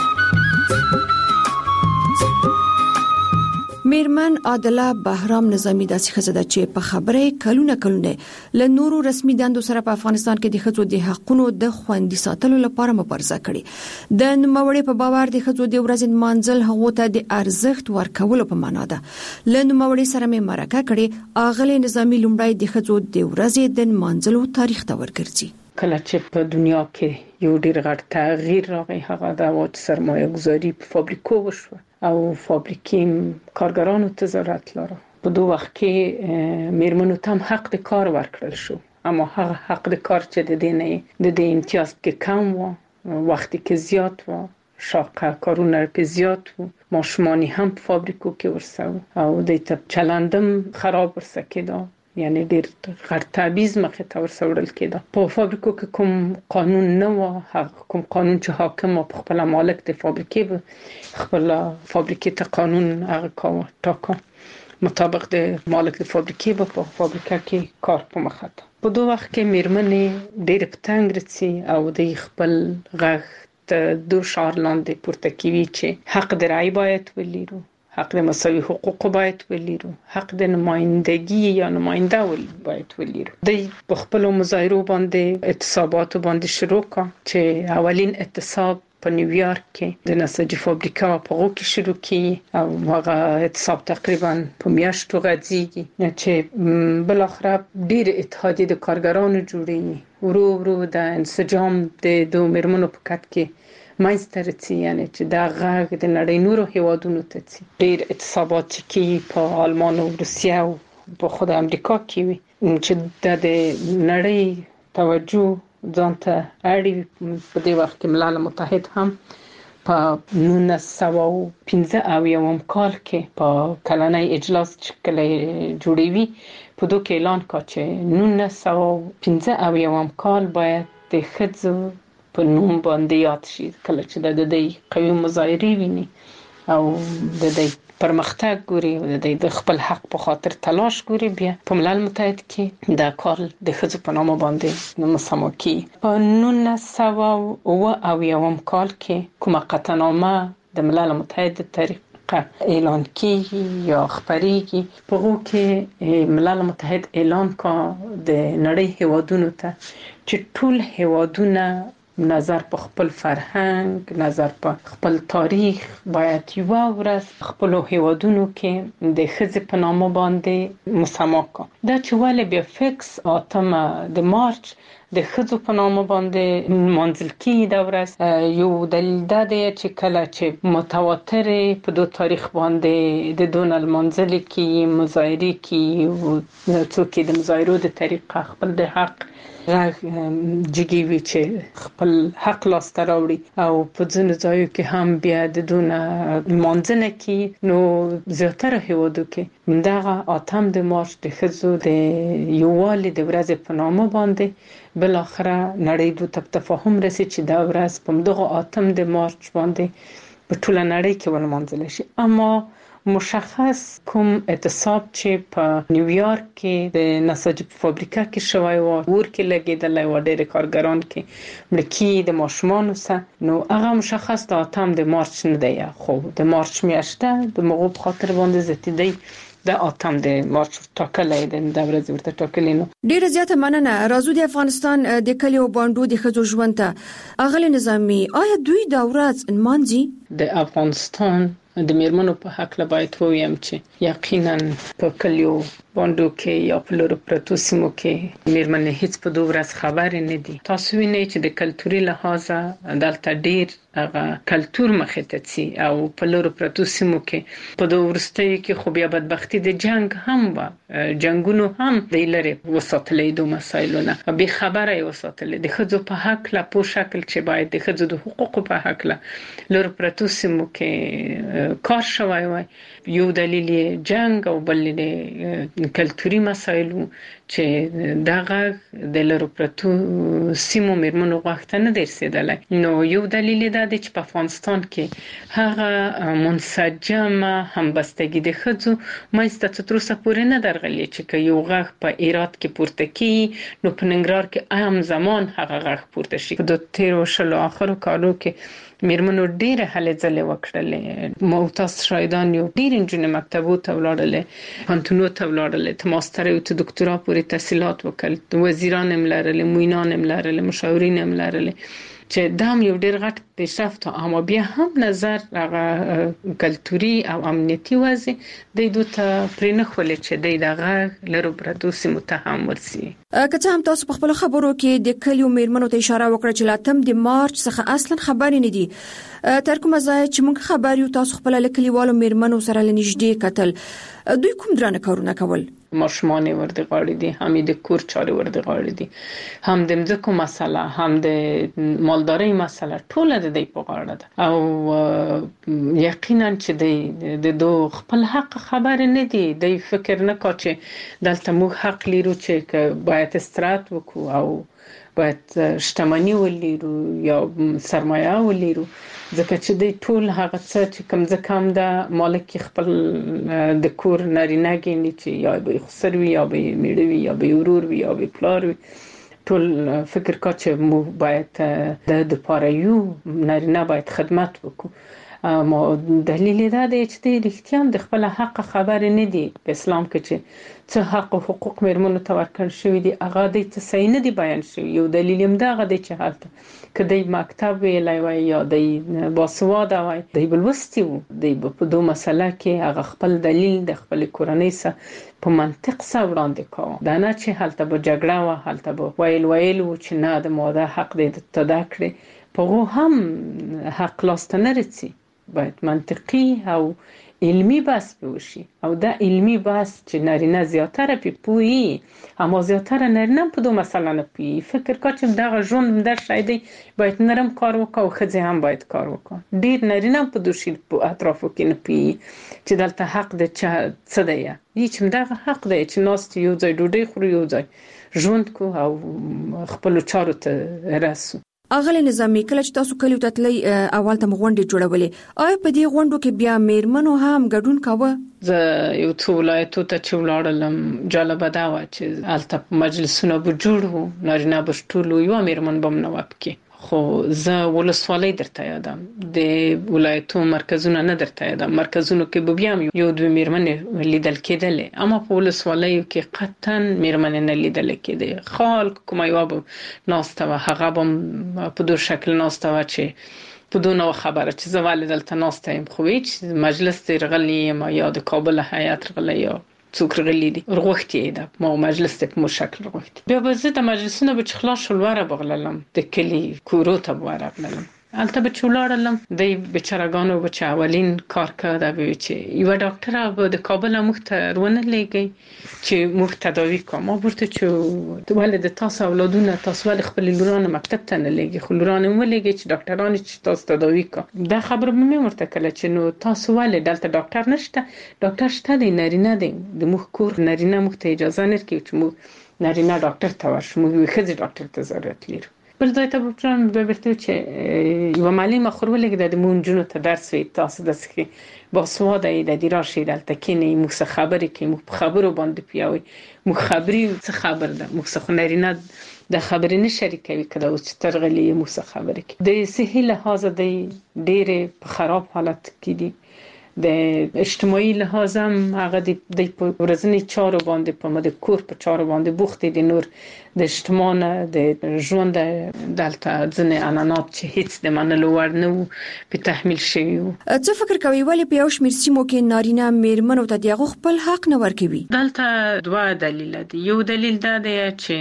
میرمن عادله بهرام نظامی داسې ښځه ده چې په خبره کلونه له نورو رسمي دندو سره په افغانستان کې د ښځو د حقوقو د خوندي ساتلو لپاره مبارزه کړې. د نوموړې په باور د ښځو د ورځې منځل هغه ته د ارزښت ورکولو په معنا ده. له نوموړې سره مې مرکه کړې. اغلې نظامی لومړی د ښځو د ورځې د منځلو تاریخ ته ورګرځي. کله چې په دنیا کې یو ډیر غټ تغییر راغی، هغه د سرمایه گذاري په فابریکو وشو او فابریکې کارګرانو ته ضرورت لري. په دوه وخت کې میرمنو ته هم حق د کار ورکړل شو اما هغه حق د کار چې د دې د امتیاز کې کم و، وخت کې زیات و، شاقه کارونه په زیات و، ماشومانی هم په فابریکو کې ورسو او د چلندم خراب ورسه کېده، یعنی ډیر غټ تبعیض مخې ته ورسوړل کېده. په فابریکو کې کوم قانون نه و، هغه کوم قانون چې حاکم په خپل مالک د فابریکې به خپل فابریکې ته قانون هغه کاوه ټاکه مطابق د مالک د فابریکې به په فابریکه کې کار په مخه ته. په دوه وخت کې میرمنې ډېر په تنګ رسي او د خپل غږ ته دو شعار لاندې پورته کوي چې حق د رأی باید ولرو، حق د مساوي حقوق باید ولرو، حق د نمائندگی یا نماینده باید ولرو. د خپل مظاهرو باندې اعتصابات باندې شروع کا چې اولین اعتصاب په نیویارک کې د نساجي فابریکا په غو کې شروع کی او هغه اعتصاب تقریبا په میاشتو غځيږي چې بل اخر ډیر اتحادیه د کارګرانو جوړي ورو د انسجام د دوه مرمنو په کټ کې ماینسترتي، یعنی چې دا غږ د نړۍ نورو هیوادونو ته چي ډیر اعتصابات کې په آلمان او روسیه او په خود امریکا کې وي چې د نړۍ توجه ځانته اړي. په دې وخت کې ملل متحد هم په 1915 کال کې په کلنۍ اجلاس چې کله جوړوي په دوه کې اعلان کړ چې 1915 کال باید د ښځو په نوم باندې یاد شي، کله چې د دې قوي مظاهرې ویني او د دې پرمختګ ګوري او د خپل حق په خاطر تلاش ګوري، بیا په ملل متحد کې دا کار د ښځو په نامه باندې مسمى کی. په 1908 کال کې کومه قطعنامه د ملل متحد طریقه اعلان کیږي یا خبريږي، په هغه کې ملل متحد اعلان کا د نړۍ هیوادونو ته چې ټول هیوادونه نظر په خپل فرهنګ، نظر په خپل تاریخ باید یو ورځ خپل هیوادونو کې د ښځې په نامه باندې مسمى کا. دا چې ولې بیا فکس 8 د مارچ د ښځو په نامه باندې منځل کیږي دا ورځ یو دلیل دا دی چې کله چې متواتر په دوه تاریخ باندې د دونل منځل کې مظاهرې کې او څوک د مظاهرو د طریقه خپل د حق جګي وی چې خپل حق لاسته راوړي او په ځینو ځایو کې هم بیا د دونه منځنه کې نو زیاتره هیوادو کې دغه 8 د مارچ د ښځو د یووالي د ورځې په نامه باندې بل اخره نړۍ د تفاهم رسي چې دا ورځ په دغه 8 د مارچ باندې په ټوله نړۍ کې ولمانځل شي. اما مشخص کوم اعتصاب چې په نیویارک کې د نساجي فابریکا کې شوی و ور کې لګیدل و ډېر کارګران کې ملکی د ماشومان سره، نو هغه مشخص د 8 د مارچ نه دی، خو د مارچ میاشته د مغوب خاطر باندې زتیدي د 8 د مارچ ټاکلې د ورځ ورته ټاکلې. نو ډیره زیاته مننه. راځو د افغانستان د کلیو باندې د ښځو ژوند ته اغلی نظامی، آیا دوی دا ورځ نمانځي؟ د افغانستان د میرمنو په حق لا باید ووایم چې یقینا په کلیو باندې کې یا په لورو پرتو سیمو کې میرمنې هیڅ په دوه ورځ خبر نه دي. تاسو وینئ چې د کلتوري لحاظه دلته ډیر هغه کلتور مخې ته سي او په لورو پرتو سیمو کې په دوه ورستۍ کې خو بیا بدبختی د جنگ هم و، جنگونو هم د لری وساتلې دوه مسایلونه به خبره وساتلې د ښځو په حق لا په شکل چې باید د ښځو د حقوقو په حق لا لورو پرتو سیمو کې کار شوی وای. یو دلیل جنگ او بل کلتوري مسایلو چې دغه د لورو پرتو سیمو میرمنو غوښتنه نه درسیدله. نو یو دلیل دا دی چې په افغانستان کې هغه منسجمه همبستګي د ښځو مېسته تر اوسه پورې نه درغلي چې یو غږ په ایرات کې پورته کی نو په ننګرهار کې هم زمان هغه غږ پورته شي. د 13 اخرو کالو کې میرمنو ډیره هلې ځلې وکړلې، معتز شایدان یو ډیر انجن مکتبو ته ولاړلې، پانتونو ته ولاړلې، ته ماستر او ته دکتورا پورې تحصیلات وکړل، وزیران هم لرلې، موینان هم لرلې، مشاورین هم لرلې چې دا هم یو ډیر غټ پیشرفت. اما بیا هم نظر هغه کلتوري او امنیتي وضع د دوی ته پرې نه خولې چې دغه لرو پرتو سیمو ته هم ورسي. که هم تاسو په خپل خبرو کې د کلیو میرمنو ته اشاره وکړه چې 8 د مارچ څخه اصلا خبرې نه دي، تر کومه ځای چې موږ خبر یو تاسو خپل کلیوالو میرمنو سره لنیږدې کتل، دوی کوم درانه کارونه کول؟ ماشومان ورته غاړي دي، هم د کور چارې ورته غاړي دي، هم د مځکو مسله، هم د مالدارۍ مسله، ټول د دې په غاړه ده. او یقینا چې د دو خپل حق خبر نه دي، د فکر نه کا چې دلته موږ حق لرو چې باید استراحت وکړو او باید شتمني ولرو یا سرمایه ولرو، ځکه چې د ټول هغه څه چې کوم ځکه هم د مالک خپل د کور نارینه ګڼي چې یا به خسر وي یا به میړه وي یا به ورور وي یا به پلار وي، ټول فکر کا چې موږ باید د پاره یو نارینه باید خدمت وکړو. ما دلیل دا دی چې د رښتیا د خپل حق خبر نه دي په اسلام کې چې څه حق او حقوق مېرمنو ته ورکړل شوی دي، هغه د څه صحیح نه دي بیان شوی. یو دلیل هم دا غدي چې حالت کدی مکتب ویلای وای یا د باسواده وای د بلوستی وو د په دوه مسله کې هغه خپل دلیل د خپل کورنۍ سره په منطق سره وړاندې کاوه، دا نه چې حالت به جګړه و، حالت به ویل چې نه د ماده حق دې تدا کړی، په هم حق لاسته نه رسي. باید منطقي او علمی بحث وشي، او دا علمی بحث چې نارینه زیاتره پوي، اما زیاتره نارینه په دوه مسله نه پوي. فکر کا چې دا ژوند در شایدي باید نرم کار وکړو او خځه هم باید کار وکړي. ډیر نارینه په دوه شي په اطرافو کې نه پوي چې دلته حق د څه دی، هیڅ دا حق دی چې ناست یو ځای ډوډۍ خوري، یو ځای ژوند کو او خپل چارو ته رسو. اغلی نظامی کله چې تاسو کلیو ته تللی اول ته غونډې جوړولې، آیا په دې غونډو کې بیا میرمنو هم ګډون کاوه؟ زه یو څو ولایتو ته چې ولاړم جالبه دا وه چې هلته مجلسونه به جوړ وو، نارینه به ټول وو، یوه میرمن به هم نه وه پکې. خو زه ولسوالۍ درته یادم، د ولایتو مرکزونه نه درته یادم، مرکزونو کې به بیا هم یو دوه میرمنې لیدل کېدلې، اما په ولسوالیو کې قطعا میرمنې نه لیدل کېدې. خلک کومه یوه به ناسته وه، هغه به په دوه شکل ناسته وه چې په دوه نوع خبره چې زه ولې دلته ناسته یم، خو هیڅ مجلس ته رغلی یم یا د کابل هیات رغلی یا څوک رغلی دي، رغوښتې ده ما مجلس ته په مو شکل رغوښتې. بیا به زه د مجلسونه به چې خلاص شول وره بغللم، د کلي کورو ته به ورغللم، هلته به چې ولاړلم د بیچارهګانو به چې اولین کار که دا به چې یوه ډاکټره به د کابله موږ ته ونه لېږئ چې موږ تداوي کړو. ما ورته چې ولې د تاسو اولادونه تاسو ولې خپلې لورانې مکتب ته نه لېږئ، خو لورانې مو ولېږئ چې ډاکټرانې چې تاسو تداوي کړو. دا خبره به مې ورته کله چې نو تاسو ولې دلته ډاکټر نشته، ډاکټر شته دی، نارینه دی، د موږ کور نارینه موږ ته اجازه نه ورکوي چې موږ نارینه ډاکټر ته ورشو، موږ یوې ښځې ډاکټر ته ضرورت لرو. بل ځای ته به ورته چې یوه معلمه خو ولېږده د مونږ نجونو ته درس وایي، تاسو داسې باسواده یې د دې راشئ دلته کښېنئ، موږ څه خبرې کوي، موږ په خبرو باندې پیاوئ، موږ خبري څه خبر ده، موږ څه خو نارینه د خبرې نه شریکوي، که دا اوس چې ته رغلې یې موږ څه خبرې کوي. د صحي لحاظه د ډېرې په خراب حالت کې دي، د اجتماعي لحاظ هم هغه د په ورځني چارو باندې په د کور په چارو باندې بوخت دي، نور د اجتماع نه د ژوند دلته ځینې عنعنات چې هیڅ د منلو وړ نه وو په تحمیل شوي وو. څه فکر کوي ولې په یو شمېر سیمو کې نارینه میرمنو ته د هغو خپل حق نه ورکوي؟ دلته دوه دلیله دي. یو دلیل دا دی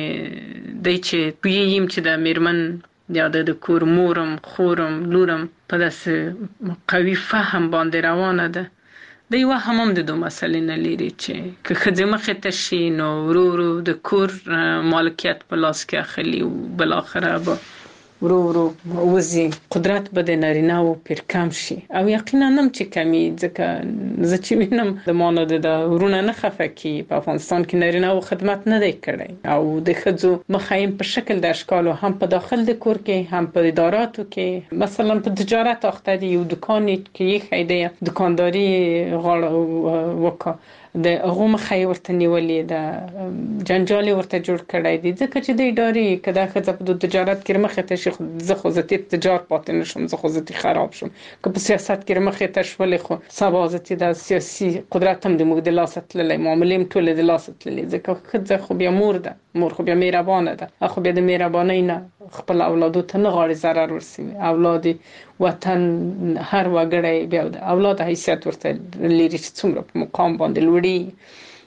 چې پوهېږم چې د میرمن یا د کور مورم خورم لورم په داسې قوي فهم باندې روانه ده. د یوه هم د دوه مسلې نه لري چې که ښځې مخې ته شي نو ورو ورو د کور مالکیت په لاس کې اخلي او بالاخره به ورو ورو وځي، قدرت به د نارینه‌وو پرې کم شي، او یقینا هم چې کمي، ځکه زه چې وینم د ما نه د ورونه نه خفه کېږي. په افغانستان کې نارینه‌وو خدمت نه دی کړی، او د ښځو مخه یې په شکل د اشکالو هم په داخل د کور کې هم په اداراتو کې، مثلا په تجارت اخته دي، یو دکان کې یې خیده دکانداري غاړه وکړه، د هغو مخه یې ورته نیولې ده، جنجال یې ورته جوړ کړی دی، ځکه چې د ادارې که دا ښځه په تجارت کې مخې ته شي، زه خو زه تجار پاتې نه شم، زه خو زه خراب شم، که په سیاست کې مخې ته شولې خو سبا زه د سیاسي قدرت هم د موږ د لاسه تللی، معاملې هم ټولې د لاسه تللې، ځکه ښځه خو بیا مور ده، مور خو بیا مهربانه ده، خو بیا د مهربانۍ نه خپل اولادو ته نه غواړي ضرر ورسوي. اولاد وطن هر وګړی بیا د اولاد حیثیت ورته لري چې څومره په مقام باندې لوړي،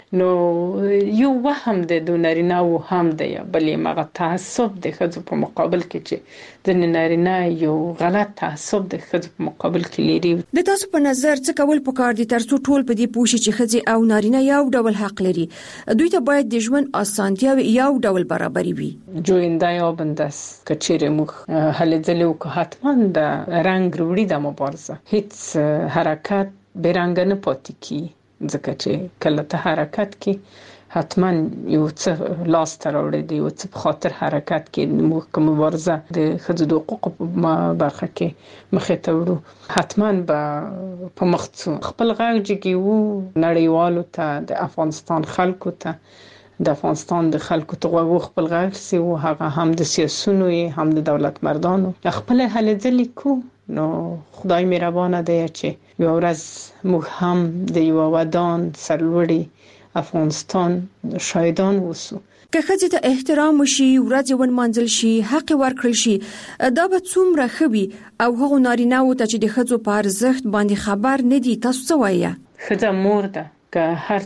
نو یو وهم د نارینه و هم دی بلې مغه تعصب د ښځو په مقابل کې چې د نارینه یو غلط تعصب د ښځو په مقابل کې لري. د تاسو په نظر څه کول پکار دي ترڅو ټول په دې پوه شي چې ښځې او نارینه یو ډول حق لري؟ دوی ته باید د ژوند اسانتیاوې یو ډول برابرې وي. جوینده یا بندس کچېره موږ هلې ځلې وکړو حتما د رنګ وروړي د مبارزه هیڅ حرکت بیرنګ نه پاتې کی ځکه چې کله ته حرکت کې حتما یو څه لاس ته راوړي دی او څه په خاطر حرکت کې موږ مبارزه د ښځو د حقوقو په برخه کې مخې ته وړو حتما به په مخ ځو. خپل غږ جګي وو نړیوالو ته د افغانستان خلکو ته د افغانستان د خلکو ته غوږ خپل غږ سی او هغه هم د سیاسونو هم د دولت مردانو خپل هلې ځلې کو. نو خدای مهربانه دی چې یو ورځ موږ هم د یو ودان سرلوړي افغانستان شاهدان وسو. که ښځې ته احترام وشي ورځ ونمانځل شي حق ورکړل شي دا به څومره ښه وي او هغو نارینه‌وو ته چې د ښځو په ارزښت باندې خبر نه دي تاسو څه وایي؟ ښځه مور ده که هر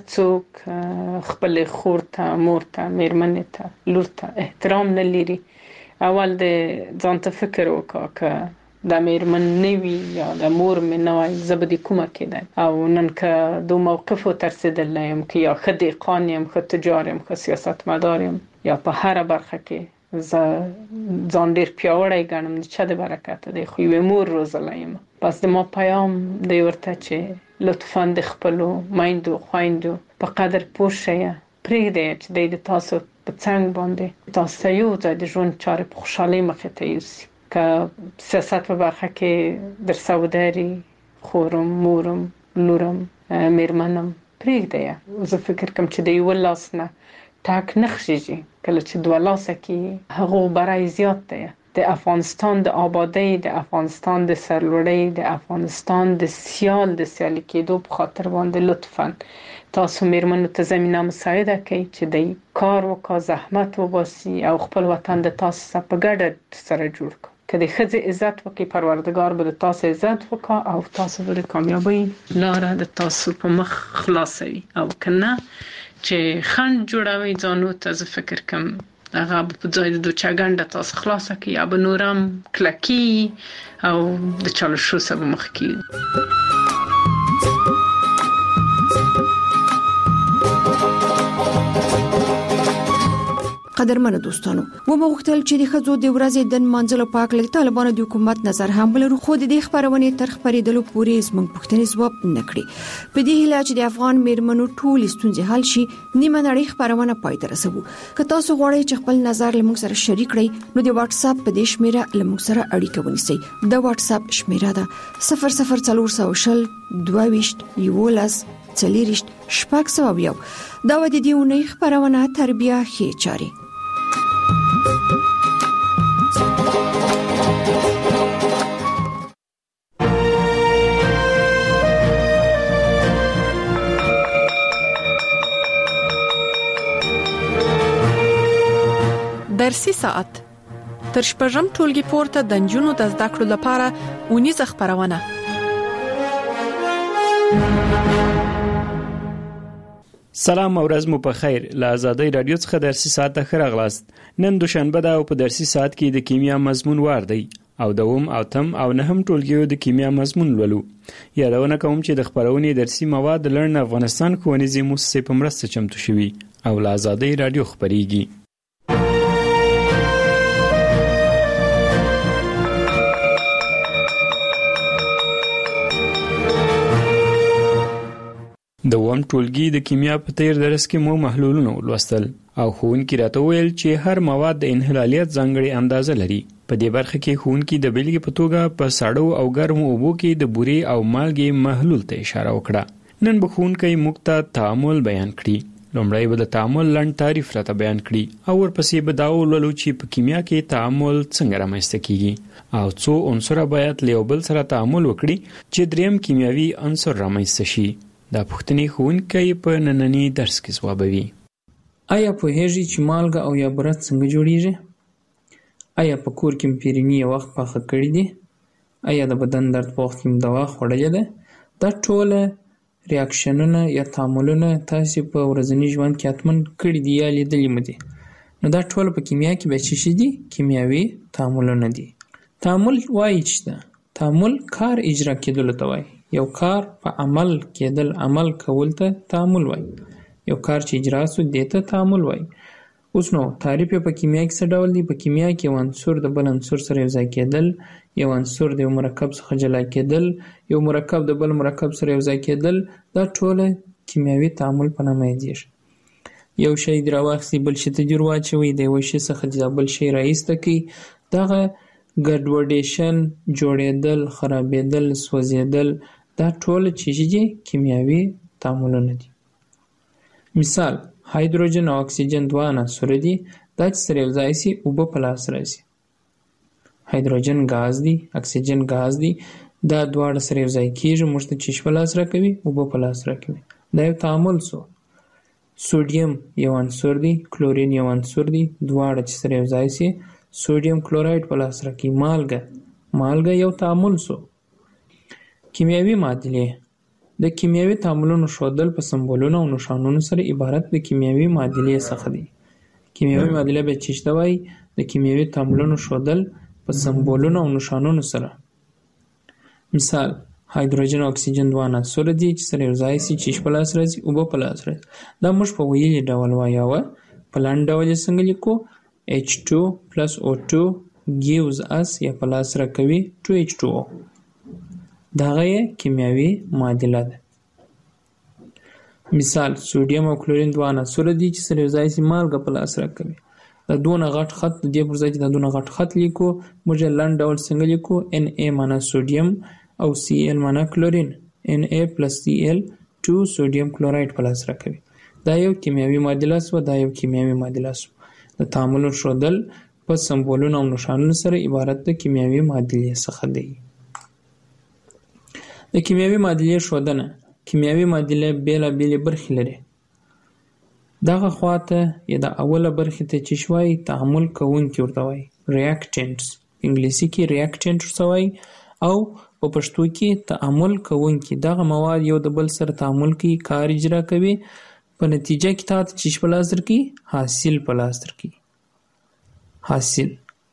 څوک خپل خور ته مور ته میرمنې ته لور ته احترام نه لري اول د ځان ته فکر وکړه که د میرمن نوی یا د مور مې نوی زبدي کومه کېده او نن که دو موقفو ترسیدل یم که یا ښه دهقان یم ښه تجار یم ښه سیاستمدار یم یا په هره برخه کې ځان ډېر پیاوړی ګڼم د چا د برکته دی خو یوې مور روزلی یم. بس د ما پیام دی ورته چې لطفا د خپلو میندو خویندو په قدر پوه شئ پرېږدئ چې دی د تاسو په څنګ باندې تاسو ته یو ځای د ژوند چارې په خوشحالۍ مخې ته یوسي. که سیاست په برخه کې در سوداري خورم مورم لورم میرمنم پرېږدئ. زه فکر کوم چې د یو لاس نه ټاک نه خښېږي کله چې دوه لاسه کې هغو برای زیات دی. د افغانستان د آبادۍ د افغانستان د سرلوړۍ د افغانستان د سیالي کېدو په خاطر باندې لطفا تاسو میرمنو ته زمینه مساعده کړئ چې د کار وکړه زحمت وباسي او خپل وطن د تاسو سره په ګډه سره جوړ کړي. که د ښځې عزت وکړي پروردګار به د تاسو عزت وکړي او تاسو به د کامیابۍ لاره د تاسو په مخ خلاصوي او که نه چې خنډ جوړوي ځانو ته زه فکر کوم هغه په ځای د دوچګنډه تاسو خلاصه کړي یا به نورم کلکي او د چالشو سره مخ کیږي. قدرمنو دوستانو و مو وختل چې د ښځو د ورځې د نمانځلو په اړه طالبانو د حکومت نظر هم ولرو خو د دې خبرونې تر خبرېدلو پورې زموږ پوښتنې ځواب نه کړي. په دې هیله چې د افغان میرمنو ټول ستونزې حل شي نیمه نړۍ خبرونه پای ته رسوو. که تاسو غواړئ چې خپل نظر له موږ سره شریک کړئ نو د واتس اپ په دې شمیره له موږ سره اړیکه ونیسئ. د واتس اپ شمیره ده 00420 22 11 40 شپږ دا و د دې اونۍ خبرونه تربیه ښې چاري. درسي ساعت تر شپږم ټولګي پورته د نجونو د زده کړو لپاره اونیزه خبرونه. سلام او ورځ مو په خیر. له آزادۍ رادیو څخه درسي ساعت ته راغلاست. نن دوشنبه ده او په درسي ساعت کې د کیمیا مضمون وار دی او دوم او تم او نهم ټولګیو د کیمیا مضمون لولو. یادونه کوم چې د خبرونې درسي مواد لړن افغانستان ښوونیزې مؤسسې په مرسته چمتو شوي او له آزادۍ رادیو خبريږي. د وم ټولګي د کیمیا په تیر درس کې مو محلولونه ولوستل او ښوونکي راته ویل چې هر مواد د انحلالیت ځانګړې اندازه لري. په دې برخه کې ښوونکي د بیلګې په توګه په ساړو او ګرمو اوبو کې د بورې او مالګې محلول ته اشاره وکړه. نن به ښوونکی موږ ته تعامل بیان کړي. لومړی به د تعامل لنډ تعریف راته بیان کړي او ورپسې به دا ولولو چې په کیمیا کې تعامل څنګه رامنځته کیږي او څو عنصر باید له یو بل سره تعامل وکړي چې دریم کیمیاوي عنصر رامنځته شي. دا پوښتنې ښوونکی په نننی درس کې ځوابوي. آیا پوهیږئ چې مالګه او یا بوره څنګه جوړیږي؟ آیا په کور کې پیرني یو وخت پاخه کړی دي؟ آیا د بدن درد په وخت کې دوا خوړلې ده؟ دا ټول ریاکشنونه یا تعاملونه تاسو په ورځني ژوند کې حتمن کړي دي یا لیدلي مو دي. نو دا ټول په کیمیا کې به څه دي؟ کیمیاوي تعاملونه دي. تعامل وایي چې تعامل کار اجرا کېدل ته وایي. یو کار په عمل کېدل، عمل کول ته تعامل وایي. یو کار چې اجرا سو دې ته تعامل وایي. اوس نو تعریف په کیمیا کې څه ډول دی؟ په کیمیا کې یو عنصر د بل عنصر سره یوځای کېدل، یو عنصر د یو مرکب څخه جلا کېدل، یو مرکب د بل مرکب سره یوځای کېدل، دا ټول کیمیاوي تعامل په نامه یادېږي. یو شی راواخلئ بل شي ته جوړ واچوئ، د یو شي څخه د بل شی راایسته کړئ. دغه ګډوډیشن، جوړېدل، خرابېدل، سوځېدل، دا ټول چې دي کیمیاوي تعاملونه دي. مثال هایدروجن او اکسیجن دوه عناصر دي، دا چې سره یوځای شي اوبه په لاس راځي. هایدروجن غاز دی، اکسیجن غاز دی، دا دواړه سره یوځای کېږي، موږ ته چشم په لاس راکوي، اوبه په لاس راکوي. دا یو تعامل سو. سوډیم یو عنصر دی، کلورین یو عنصر دی، دواړه چې سره یوځای شي سوډیم کلوراید په لاس راکوي. مالګه یو تعامل سو. کیمیاوي معادلې د کیمیاوي تعاملونو ښودل په سمبولونو او نښانونو سره عبارت د کیمیاوي معادلې څخه دی. کیمیاوي معادله به څه ته وایي؟ د کیمیاوي تعاملونو ښودل په سمبولونو او نښانونو سره. مثال هایدروجن او اکسیجن دوه عناصر دي چې سره یوځای شي چشم په لاس راځي، اوبه په لاس راځي. دا موږ په ویلي ډول وایو. په لاندې ډول یې څنګه لیکو؟ H2 plus O2 gives us یا په لاس راکوي 2H2O. دغه یې کیمیاوي معادله ده. مثال سوډیم او کلورین دوه عناصر دي چې سره یوځای شي مالګه په لاس راکوي. دا دونه غټ خط د دې پر ځای چې دا دونه غټ خط لیکو، موږ یې لاندې ډول څنګه لیکو؟ Na معنا سوډیم او Cl معنا کلورین. Na plus Cl 2 سوډیم کلوراید په لاس راکوي. دا یو کیمیاوي معادله سوه. دا یو کیمیاوي معادله سوه. د تعامل ښودل په سمبولونو او نښانونو سره عبارت د کیمیاوي معادلې څخه دی. د کیمیاوي معادلې ښودنه. کیمیاوي معادله بېلابېلې برخې لري. دغه خواته یا د اوله برخې ته چې شوی تعامل کوونکي ورته وایي، ریاکټنټس. انګلیسي کې ریاکټنټ ورته وایي او په پښتو کې تعامل کوونکي. دغه مواد یو د بل سره تعامل کوي، کار اجرا کوي، په نتیجه کې تاسو چې په لاس درکړي حاصل په لاس درکړي. حاصل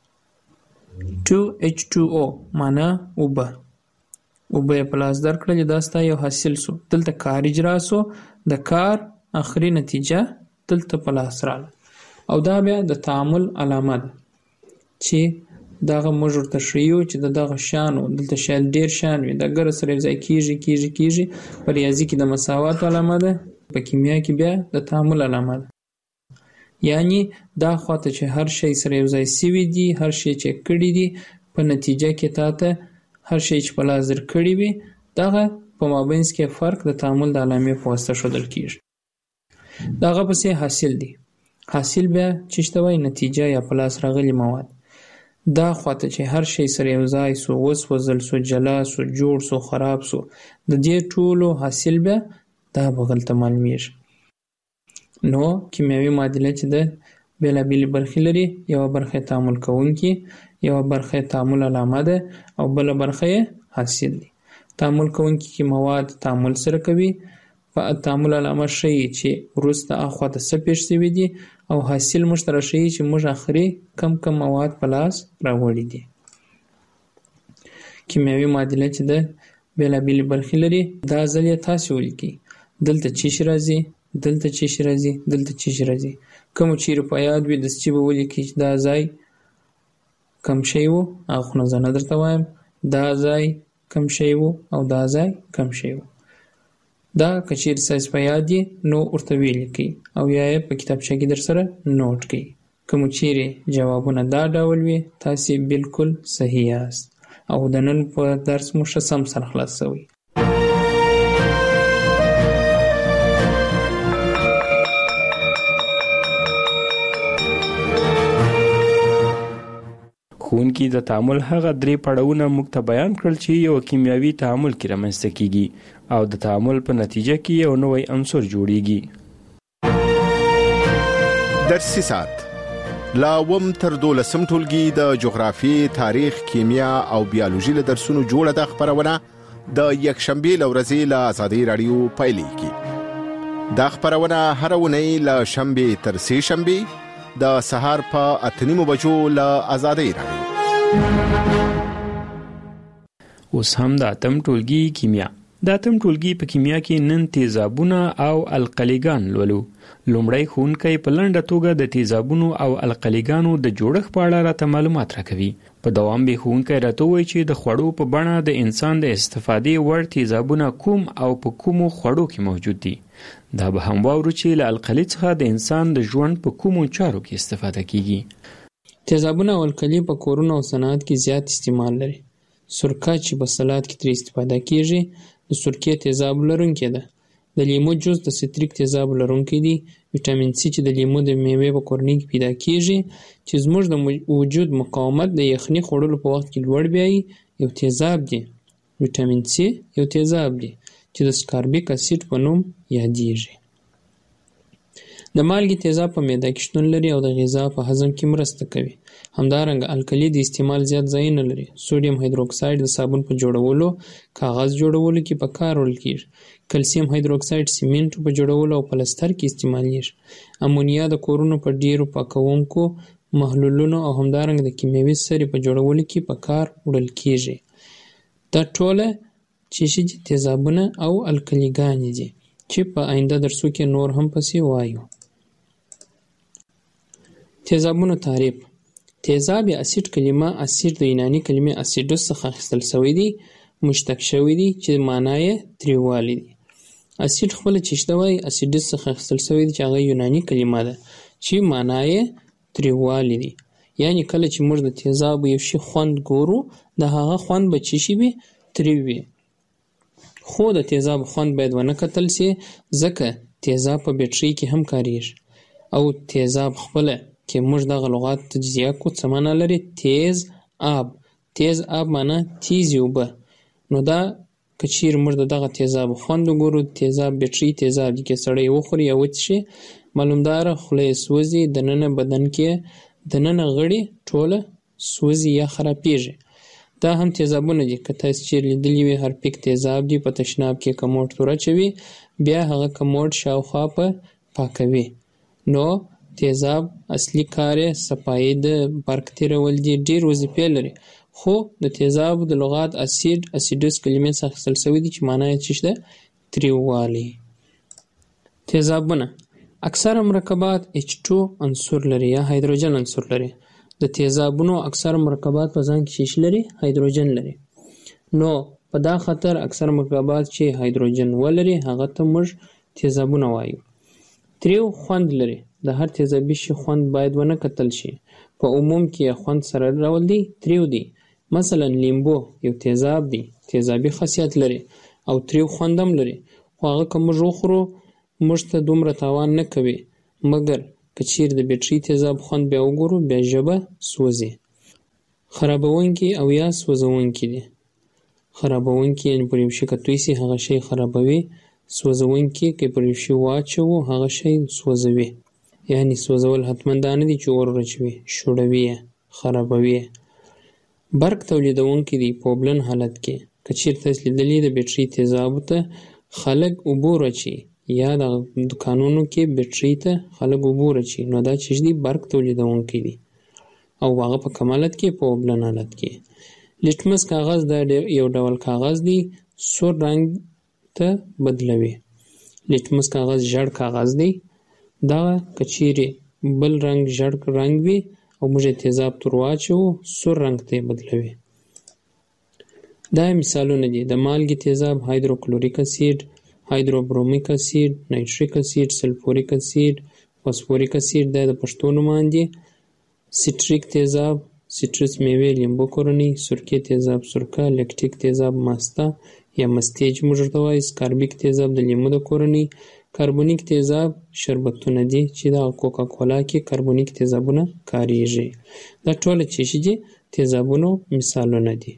2H2O معنا اوبه. اوبه په لاس درکړل، دا ستا یو حاصل سو. دلته کار اجرا سو، د کار اخري نتیجه دلته په لاس راغله. او دا بیا د تعامل علامه ده چې دغه موږ ورته ښیو چې دغه شیانو دلته شاید ډېر شیان وي، د ګره سره یوځای کېږي. په ریاضي کې د مساوات علامه ده، په کیمیا کې بیا د تعامل علامه ده. یعنی دا خواته چې هر شی سره یوځای سوي دي، هر شی چې کړي دي، په نتیجه کې تاته هر شی چې په لاس درکړي وي، دغه په مابینځ کې فرق د تعامل د علامې په واسطه ښودل کېږي. دغه پسې حاصل دی. حاصل بیا چې ته وایي نتیجه یا په لاس راغلي مواد. دا خواته چې هر شی سره یوځای سو، وسوځل سو، جلا سو، جوړ سو، خراب سو، د دې ټولو حاصل بیا دا بغل ته معلومیږي. نو کیمیاوي معادله چې ده بېلابېلې برخې لري. یوه برخه یې تعامل کوونکي، یوه برخه یې تعامل علامه ده او بله برخه یې حاصل دی. تعامل کوونکي کې مواد تعامل سره کوي، په تعامل علامه ښیي چې وروسته اخواته څه پېښ شوي دي، او حاصل موږ ته راښیي چې موږ آخري کم مواد په لاس راوړي دي. کیمیاوي معادله چې ده بېلابېلې برخې لري. دا ځل یې تاسې ولیکئ. دلته چیش راځي، دلته چیش راځي، دلته چیش راځي. کوم چیرې په یاد وي داسې چې به ولیکئ چې دا ځای کم شی و، هغه خو نه زه نه درته وایم. دا ځای کم شی و او دا ځای کم شی و. دا که چیرې ستاسې په یاد یې نو ورته ولیکئ او یا یې په کتابچه کې در سره نوټ کړئ. که مو چیرې جوابونه دا ډول وي، تاسې بالکل صحیح یاست او د نن په درس مو ښه سم سره خلاص شوی. ښوونکي د تعامل هغه درې پړاوونه موږ ته بیان کړل چې یو کیمیاوي تعامل کې رامنځته کیږي او د تعامل په نتیجه کې یو نوی عنصر جوړیږي. درسي ساعت لا وم تر 12 ټولګي د جغرافي، تاریخ، کیمیا او بیولوژي له درسونو جوړه د خبرونه د یکشنبه لورځي له ازادي رادیو پایلیږي. دا خبرونه هر اونۍ له شنبه تر سه شنبه د سهار په 8:30 بجو له ازادي رادیو. اوس هم د اتم ټولګي کیمیا. د اتم ټولګي په کیمیا کې نن تیزابونه او القلیګان لولو. لومړی ښوونکی په لنډه توګه د تیزابونو او القلیګانو د جوړښت په اړه راته معلومات راکوي. په دوام به ښوونکی راته وایي چې د خوړو په بڼه د انسان د استفادې وړ تیزابونه کوم او په کومو خوړو کې موجود دي. دا به هم واورو چې له القلي څخه د انسان د ژوند په کومو چارو کې استفاده کیږي. تیزابونه او القلي په کورونو او صنعت کې زیات استعمال لري. سرکه چې په سلاد کې ترې استفاده کیږي د سرکې تیزاب لرونکې ده. د لیمو جوس د ستریک تیزاب لرونکی دی. ویټامین سی چې د لیمو د میوې په کورنۍ کې پیدا کیږي چې زموږ د وجود مقاومت د یخني خوړلو په وخت کې لوړ بیایي یو تیزاب دی. ویټامین سی یو تیزاب دی چې د سکاربیک اسید په نوم یادیږي. د مالګې تیزاب په معده کې شتون لري او د غذا په هضم کې مرسته کوي. همدارنګه القلي د استعمال زیات ځای نه لري. سوډیم هایدروکساید د صابون په جوړولو، کاغذ جوړولو کې په کار وړل کیږي. کلسیم هایدروکساید سیمنټ په جوړولو او پلستر کې استعمالیږي. امونیا د کورونو په ډیرو پاکونکو محلولونو او همدارنګه د کیمیاوي سرې په جوړولو کې په کار وړل کیږي. دا ټوله چې تیزابونه او القلیګانې دي چې په آینده درسو کې نور هم پسې وایو. تیزابونو تعریف. تیزاب یا اسید کلمه اسید د یوناني کلمې اسیدوس څخه اخیستل شوی دی، مشتق شوی دی چې معنی یې تریوالی دی. اسید خپل چشته وای اسیدوس څخه اخیستل شوی دی چې هغه یوناني کلمه ده چې معنی یې تریوالی دی. یعنی کله چې موږ د تیزاب یو شی خوند ګورو د هغه خوند به چی شي وي؟ تریو وي. خو د تیزاب خوند باید ونه کتل سي ځکه تیزاب په بیټرۍ کې هم کاریږي او تیزاب خپل کې موږ دغه لغات تجزیه کو څه معنا لري؟ تیز آب. تیز آب معنا تیز اوبه. نو دا که چیرې موږ دغه تیزاب خوند وګورو، تیزاب بیټرۍ تیزاب دي کې سړی وخوري یا وڅښي معلومداره خوله یې سوځي، دننه بدن کې دننه غړي ټوله سوځي یا خرابیږي. دا هم تیزابونه دي. که تاسو چیرې لیدلي وي هرپیک تیزاب دی په تشناب کې کموډ تور اچوي بیا هغه کموډ شاوخوا په پاکوي. نو تیزاب اصلي کار یې صفایي د برق تیرول دي. ډېر وظیفې لري خو د تیزاب د لغات اسید اسیدوس کلمې څخه اخیستل شوی دي چې معنی یې څه ده؟ تریووالی. تیزابونه اکثره مرکبات H2 عنصر لري یا هایدروجن عنصر لري. د تیزابونو اکثره مرکبات په ځان کې څه لري؟ هایدروجن لري. نو په دا خاطر اکثره مرکبات چې هایدروجن ولري هغه ته موږ تیزابونه وایو. تریو خوند لري. د هر تیزابي شي خوند باید ونه کتل شي. په عموم کې خوند سره ډول دی تریو دی. مثلا لیمبو یو تیزاب دی، تیزابي خاصیت لري او تریو خوند هم لري. خو هغه که موږ وخورو موږ ته دومره تاوان نه کوي، مګر که چیرې د بیټرۍ تیزاب خوند بیا وګورو بیا ژبه سوځي. خرابونکي او یا سوځونکي دي. خرابونکي یعنې پر یو شي که توی سي هغه شی خرابوي. سوځونکي که پر یو شي واچوو هغه شی سوځوي. یعنی سوځول حتما دا نه دي چې اور ورچوي، شوړوي یې، خرابوي یې. برق تولیدونکي دي په اوبلن حالت کې. که چیرې تاسو لیدلي د بیټرۍ تیزابو ته خلک اوبه ورچوي یا د دکانونو کې بیټرۍ ته خلک اوبه ورچوي نو دا چې دي برق تولیدونکي دي او هغه په کم حالت کې په اوبلن حالت کې. لیټمس کاغذ دا یو ډول کاغذ دی سور رنګ ته بدلوي. لیټمس کاغذ ژړ کاغذ دی. دا که چیرې بل رنګ ژړ رنګ وي او موږ تیزاب تور واچوو سور رنګ ته بدلوي. دا مثالونه دي. د مالګې تیزاب هایدروکلوریک اسید، هایدروبرومیک اسید، نایتریک اسید، سلفوریک اسید، فاسفوریک اسید دا د پښتو نومان دي. سټریک تیزاب سټرس میوې لیمبو کورنۍ، سرکې تیزاب سرکه، لیکټیک تیزاب ماستا یا مستې چې موږ ورته وایو، سکاربیک تیزاب د لیمو د کورنۍ، کاربونیک تیزاب شربتونه دي چې د کوکا کولا کې کاربونیک تیزابونه کاریږي. دا ټول چې دي تیزابونو مثالونه دي.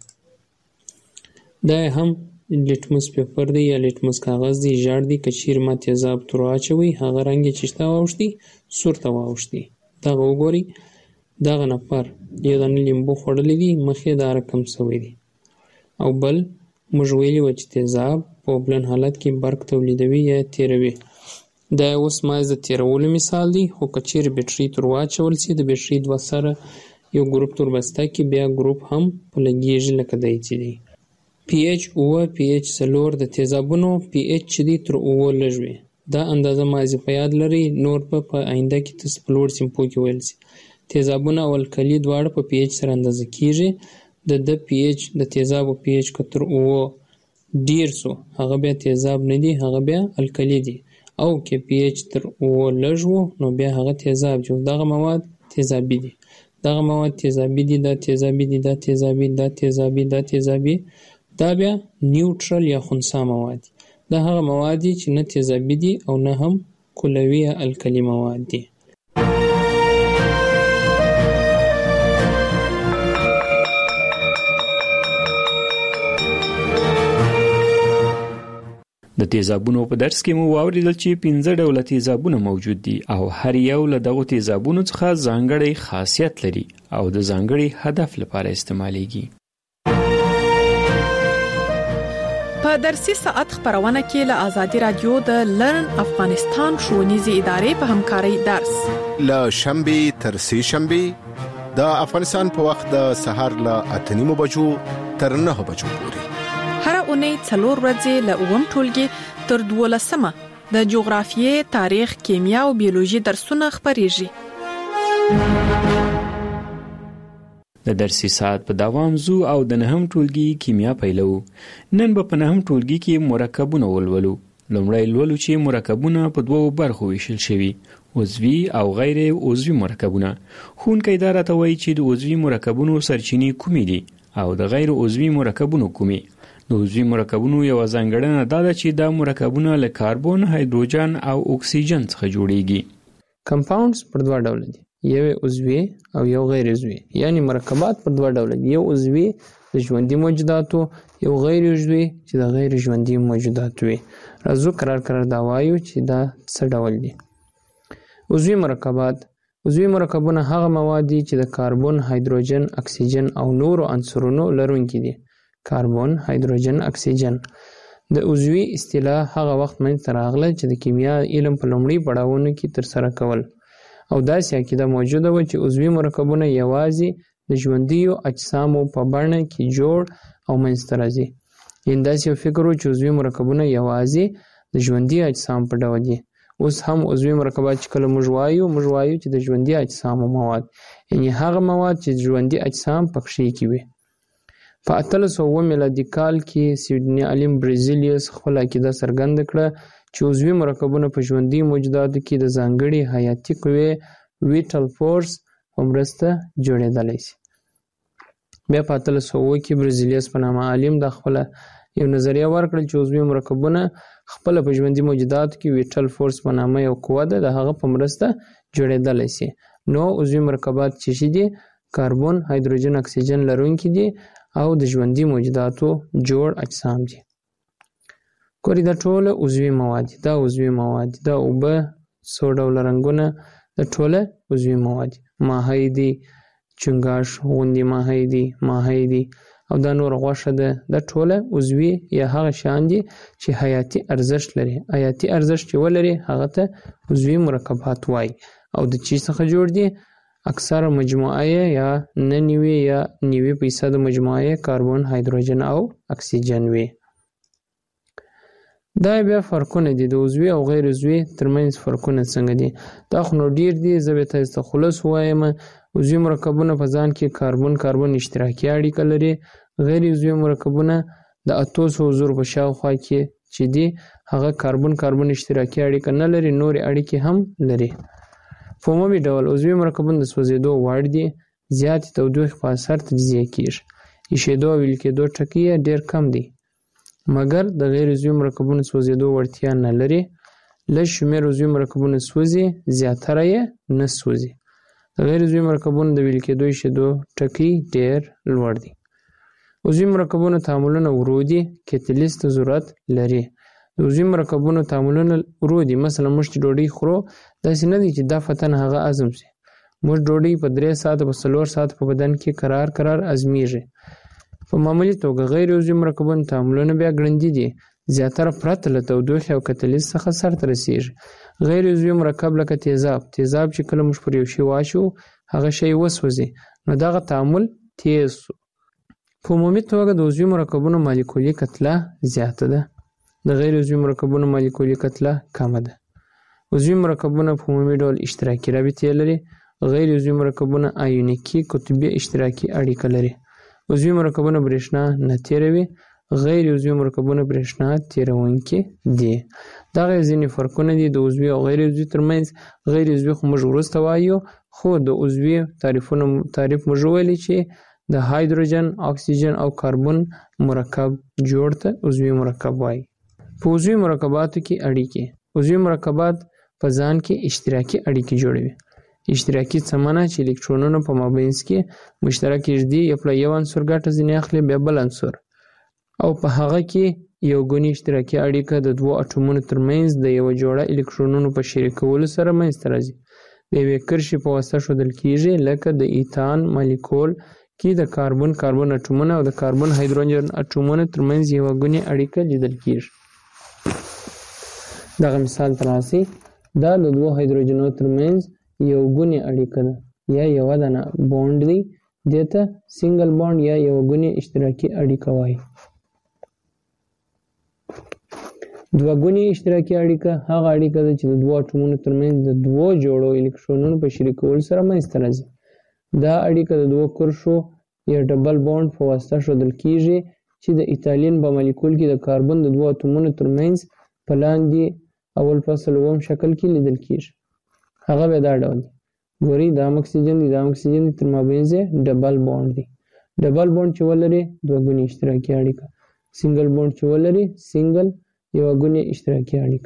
دا هم لیټمس پیپر دی یا لیټمس کاغذ دی، ژړ دی. که چیرې ما تیزاب تور واچوي هغه رنګ یې چې واوښتي سور ته واوښتي. دغه وګورئ دغه نفر یو دانه لیمبو خوړلی دی مخ یې دا رقم سوی دی او بل موږ ویلي و چې تیزاب په اوبلن حالت کې برق تولیدوي یا تیروي. دا اوس محض د تیرولو مثال دی، خو که چیرې بیټرۍ تور واچول سي د بیټرۍ دوه سره یو ګروپ تور بسته کې بیا ګروپ هم په لګیږي لکه دی چې دی. پی ایچ 9 پی ایچ 4 د تیزابونو پی ایچ چې دی تر 9 لږ وي. دا اندازه ماضي په یاد لري، نور په آینده کې تاسو په لوړ سیمپو کې ویل سي. تیزابونه او الکلي دواړه په پی ایچ سره اندازه کیږي. د پی ایچ د تیزابو پی ایچ که تر 9 ډیر سو هغه بیا تیزاب نه دی، هغه بیا الکلي دی. او که پی ایچ تر 9 لږ وو نو بیا هغه تیزاب جو. دغه مواد تیزابي دي، دغه مواد تیزابي دي، دا تیزابي دي، دا تیزابي، دا تیزابي، دا تیزابي. دا بیا نیوټرل یا خنثی مواد دي. دا هغه مواد دي چې نه تیزابي دي او نه هم کلوي یا الکلي مواد دي. د تیزابونو په درس کې مو واوریدل چې 15 ډوله تیزابونه موجود دي او هر یو له دغو تیزابونو څخه ځانګړی خاصیت لري او د ځانګړي هدف لپاره استعمالیږي. په درسي ساعت خبرونه کې له آزادي رادیو د لرن افغانستان ښوونیزې ادارې په همکارۍ درس له شنبه تر سه شنبه د افغانستان په وخت د سهار له 8:30 بجو تر 9 بجو پورې. هر اونۍ 4 ورځې له 9 ټولګي تر 12 د جغرافیې، تاریخ، کیمیا او بیولوژي درسونه خبريږي. د درسي ساعت په دوام زو او د 9 ټولګي کیمیا پیلو. نن به په 9 ټولګي کې مرکبونه ولولو. لومړی لولو چې مرکبونه په دوو برخو ویشل شوي، عضوي او غیر عضوي مرکبونه. ښوونکی دا راته وایي چې د عضوي مرکبونو سرچینې کومې دي او د غیر عضوي مرکبونو کومې. د عضوي مرکبونو یو ځانګړنه دا ده چې دا مرکبونه له کاربن، هایدروجن او اکسیجن څخه جوړیږي. کمپاونډز پر دوه ډول دي، یو عضوي او یو غیر عضوي. یعنی مرکبات پر دوه ډول دي، یو عضوي د ژوندي موجوداتو، یو غیر عضوي چې د غیر ژوندي موجوداتو وي. راځو قرار دا وایو چې دا څه ډول دي. عضوي مرکبات. عضوي مرکبونه هغه مواد دي چې د کاربن، هایدروجن، اکسیجن او نورو عنصرونو لرونکي دي. کاربن، هایدروجن، اکسیجن. د عضوي اصطلاح هغه وخت منځته راغله چې د کیمیا علم په لومړي پړاوونو کې ترسره کول او داسې عقیده موجوده وه چې عضوي مرکبونه یوازې د ژوندیو اجسامو په بڼه کې جوړ او منځته راځي. یعنې داسې یو فکر و چې عضوي مرکبونه یوازې د ژوندي اجسام په ډول دي. اوس هم عضوي مرکبات چې کله موږ وایو چې د ژوندي اجسامو مواد، یعنې هغه مواد چې ژوندي اجسام پکښې کې وي. په 1809 میلادي کال کې سویډني عالم برزیلیوس خپل عقیده څرګنده کړه چې عضوي مرکبونه په ژوندي موجوداتو کې د ځانګړي حیاتي قوې ویټل فورس په مرسته جوړېدلی شي. بیا په 1800 کې برزیلیوس په نامه عالم دا خپل یو نظریه ورکړه چې عضوي مرکبونه خپل په ژوندي موجوداتو کې ویټل فورس په نامه یو قوه ده، د هغه په مرسته جوړېدلی شي. نو عضوي مرکبات چې دي کاربن، هایدروجن، اکسیجن لرونکي دي او د ژوندي موجوداتو جوړ اجسام دي. ګورئ دا ټوله عضوي مواد دي، دا عضوي مواد دي، دا اوبه، څو ډوله رنګونه، دا ټوله عضوي مواد دي. ماهی دي، چنګاښ غوندې ماهی دي او دا نور غوښه ده. دا ټوله عضوي یا هغه شیان دي چې حیاتي ارزښت لري. حیاتي ارزښت چې ولري هغه ته عضوي مرکبات وایي. او د چی څخه جوړ دي؟ اکثر مجموعه یا 99% مجموعه کاربن، هایدروجن او اکسیجن وي. دا بیا فرقونه دي د عضوي او غیر عضوي ترمنځ فرقونه څنګه دي. دا خو نو ډیر دي، زه به تاسو ته خلاص وایم. عضوي مرکبونه په ځان کې کاربن اشتراکي اړیکه لري. غیر عضوي مرکبونه د 800 زره په شاوخوا کې چې دي هغه کاربن اشتراکي اړیکه نه لري، نور اړیکې هم لري. په عمومي ډول عضوي مرکبونه د سوځېدو وړ دي، زیاتې تودوخې په اثر تجزیه کیږي. ایشېدو او ویلې کېدو ټکي یې ډېر کم دي، مګر د غیر عضوي مرکبونو سوځېدو وړتیا نه لري. لږ شمېر عضوي مرکبونه سوځي، زیاتره یې نه سوځي. د غیر عضوي مرکبونو د ویلې کېدو ایشېدو ټکي ډېر لوړ دي. عضوي مرکبونو تعاملونه ورو دي، کتلیز ته ضرورت لري. د عضوي مرکبونو تعاملونه ورو دي. مثلا موږ چې ډوډۍ خورو داسې نه دي چې دا فتن هغه هضم شي. موږ ډوډۍ په 3 ساعته په 4 ساعته په بدن کې قرار ازمیږي. په معمولی توګه غیر عضوي مرکبونو تعاملونه بیا ګړندي دي، زیاتره پرته له تودوخې او کتلیز څخه سرته رسیږي. غیر عضوي مرکب لکه تیزاب چې کله موږ پر یو شی واچو هغه شی وسوځي، نو دغه تعامل تیز سو. په عمومي توګه د عضوي مرکبونو مالیکولي کتله زیاته ده، د غیر عضوي مرکبونو مالیکولي کتله کمه ده. عضوي مرکبونه په عمومي ډول اشتراکي رابطې لري، غیر عضوي مرکبونه آیونیکي قطبي اشتراکي اړیکه لري. عضوي مرکبونه برېښنا نه تیروي، غیر عضوي مرکبونه برېښنا تیرونکي دي. دغه ځینې فرقونه دي د عضوي او غیر عضوي ترمنځ. غیر عضوي خو موږ وروسته وایو، خو د عضوي تعریف موږ ویلي چې د هایدروجن، اکسیجن او کاربن مرکب جوړ ته عضوي مرکب وایي. په عضوي مرکباتو کې اړیکې. عضوي مرکبات په ځان کې اشتراکي اړیکې جوړوي. اشتراکي څه معنی چې الکترونونو په مابینځ کې مشترک ږدي، یو له یو عنصر ګټه ځینې اخلي بیا بل عنصر، او په هغه کې یو ګونی اشتراکي اړیکه د دوو اټومونو ترمنځ د یو جوړه الکترونونو په شریکولو سره منځته راځي. د یوې کرښې په واسطه ښودل کیږي، لکه د ایتان مالیکول کې د کاربن اټومونه او د کاربن هایدروجن اټومونو ترمنځ یو ګونی اړیکه لیدل کیږي. دغه مثال تراسي دا د دوو هایدروجنونو ترمنځ یو ګونی اړیکه ده یا یو دانه بوند دی، دې ته سنگل بوند یا یو ګونی اشتراکي اړیکه وایي. دوه ګونی اشتراکي اړیکه هغه اړیکه ده چې د دوو اټومونو ترمنځ د دوو جوړو الکترونونو په شریکولو سره منځته راځي. دا اړیکه د دوو کرښو یا ډبل بوند په واسطه ښودل کیږي چې د ایتالین په مالیکول کې د کاربن د دوو اټومونو ترمنځ په لاندې اول فصل اوم شکل کې لیدل کیږي. هغه به دا ډول دی، ګورئ دا اکسیجن دی، دا اکسیجن دی، تر مابینځ یې ډبل بوند دی. ډبل بوند چې ولري دوه ګونی اشتراکي اړیکه، سنگل بوند چې ولري سنگل یو ګونی اشتراکي اړیکه.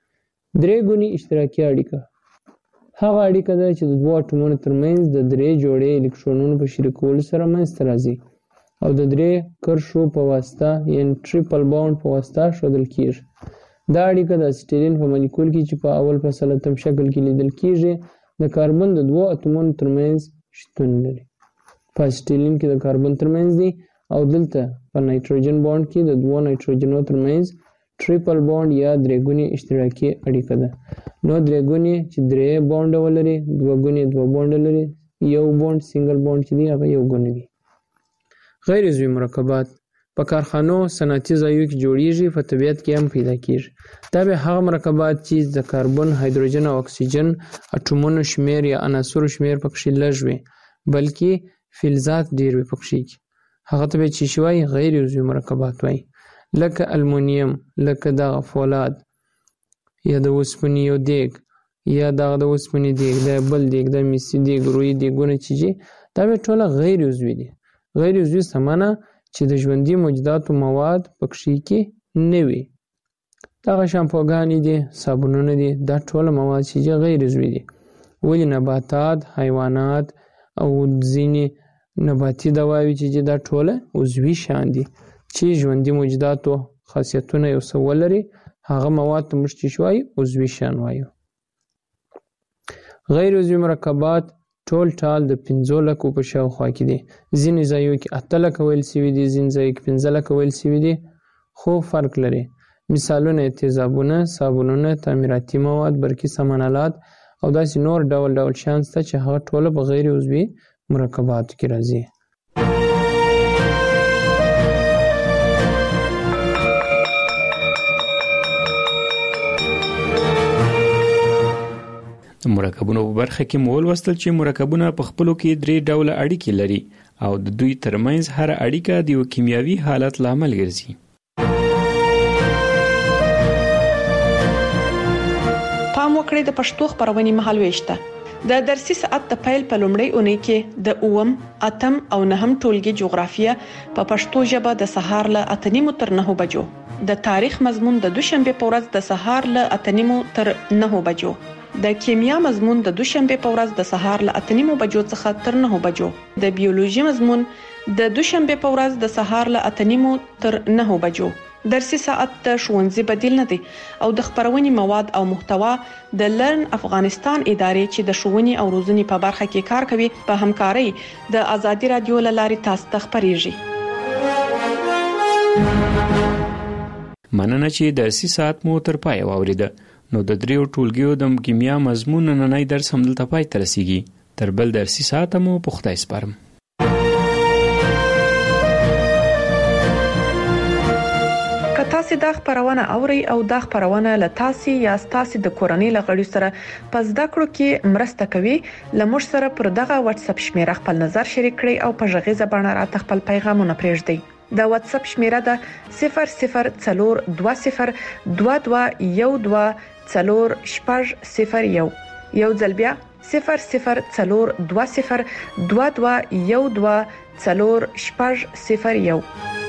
درې ګونی اشتراکي اړیکه هغه اړیکه ده چې د دوو اټومونو ترمنځ د درې جوړې الکترونونو په شریکولو سره منځته راځي او د درې کرښو په واسطه یعنې ټریپل بوند په واسطه ښودل کیږي. دا اړیکه د اسیټیلین په مالیکول کې چې په اول فصل اتم شکل کې لیدل کیږي د کاربن د دوو اتومونو ترمنځ شتون لري. په اسیټیلین کې د کاربن ترمنځ دی او دلته په نایتروجن بوند کې د دوو نایتروجنونو ترمنځ ټریپل بوند یا درې ګونی اشتراکي اړیکه ده. نو درې ګونی چې درې بوند ولري، دوه ګونی دوه بوند لري، یو بوند سنگل بوند چې دی هغه یو ګونی دی. غیر عضوي مرکبات په کارخانو صنعتي ځایونو کې جوړیږي، په طبیعت کې هم پیدا کیږي. دا به هغه مرکبات چې د کاربن، هایدروجن او اکسیجن اټومونو شمیر یا عناصرو شمیر پکې لږ وي، بلکې فلزات ډیر وي پکې. هغه ته به چې شوی غیر عضوي مرکبات وایي، لکه المونیم، لکه دغه فولاد یا د اوسپنې یو دیګ یا دغه د اوسپنې دیګ، دا بل دیګ، دا میسي دیګ، روی دیګونه چې دا به ټوله غیر عضوي دي. غیر عضوي څه معنی چې د ژوندي موجوداتو مواد پکې کې نه وي. دغه شامپوګانې دي، صابونونه دي، دا ټوله مواد چې غیر عضوي دي. ولې نباتات، حیوانات او ځینې نباتي دواوې چې دا ټوله عضوي شیان دي چې ژوندي موجوداتو خاصیتونه یو څه ولري، هغه مواد ته موږ چې وایو عضوي شیان وایو. غیر عضوي مرکبات ټول ټال د 5 لکو په شاوخوا کې دي. ځینې ځایونو کې 8 لکه ویل سوي دي، ځینې ځایونو کې 15 لکه ویل سوي دي، خو فرق لري. مثالونه تیزابونه، صابونونه، تعمیراتي مواد، برقي سامانالات او داسې نور ډول ډول شیان شته چې هغه ټوله په غیر عضوي مرکباتو کې راځي. د مرکبونو په برخه کې مو ولوستل چې مرکبونه په خپلو کې 3 ډوله اړیکې لري او د دوی ترمنځ هر اړیکه د یو کیمیاوي حالت لامل ګرځي. پام وکړئ د پښتو خبرونې مهالويشته د درسي ساعت د پیل په لومړۍ اونۍ کې د 8 او 9 ټولګي جغرافیه په پښتو ژبه د سهار له 8:30 تر 9 بجو، د تاریخ مضمون د دوشنبه په ورځ د سهار له 8:30 تر 9 بجو، د کیمیا مضمون د دوشنبه په ورځ د سهار له 8:30 بجو څخه تر 9 بجو، د بیولوژي مضمون د دوشنبه په ورځ د سهار له 8:30 تر 9 بجو. درسي ساعت د ښوونځي بدیل نه دی او د خبرونې مواد او محتوا د لرن افغانستان ادارې چې د ښوونې او روزنې په برخه کې کار کوي په همکارۍ د ازادي رادیو لارې تاسو ته خبريږي. مننه چې د 3 ساعت مو تر پای واوریده. نو د دریو ټولګیو د کیمیا مضمون نننی درس هم دلته پای ته رسیږي. تر بل درسي ساعت مو په خدای سپارم. تاسو د خبرونه اوري او د خبرونه له تاسو یا تاسو د کورنۍ لغړی سره پس د کړو کې مرسته کوي. لمر سره پر دغه واتس اپ شمیره خپل نظر شریک کړئ او په ژغې زبانه راته خپل پیغامونه پرېږدئ. د واتس اپ شمیره ده 004212124001. یو ځل بیا 004212124001.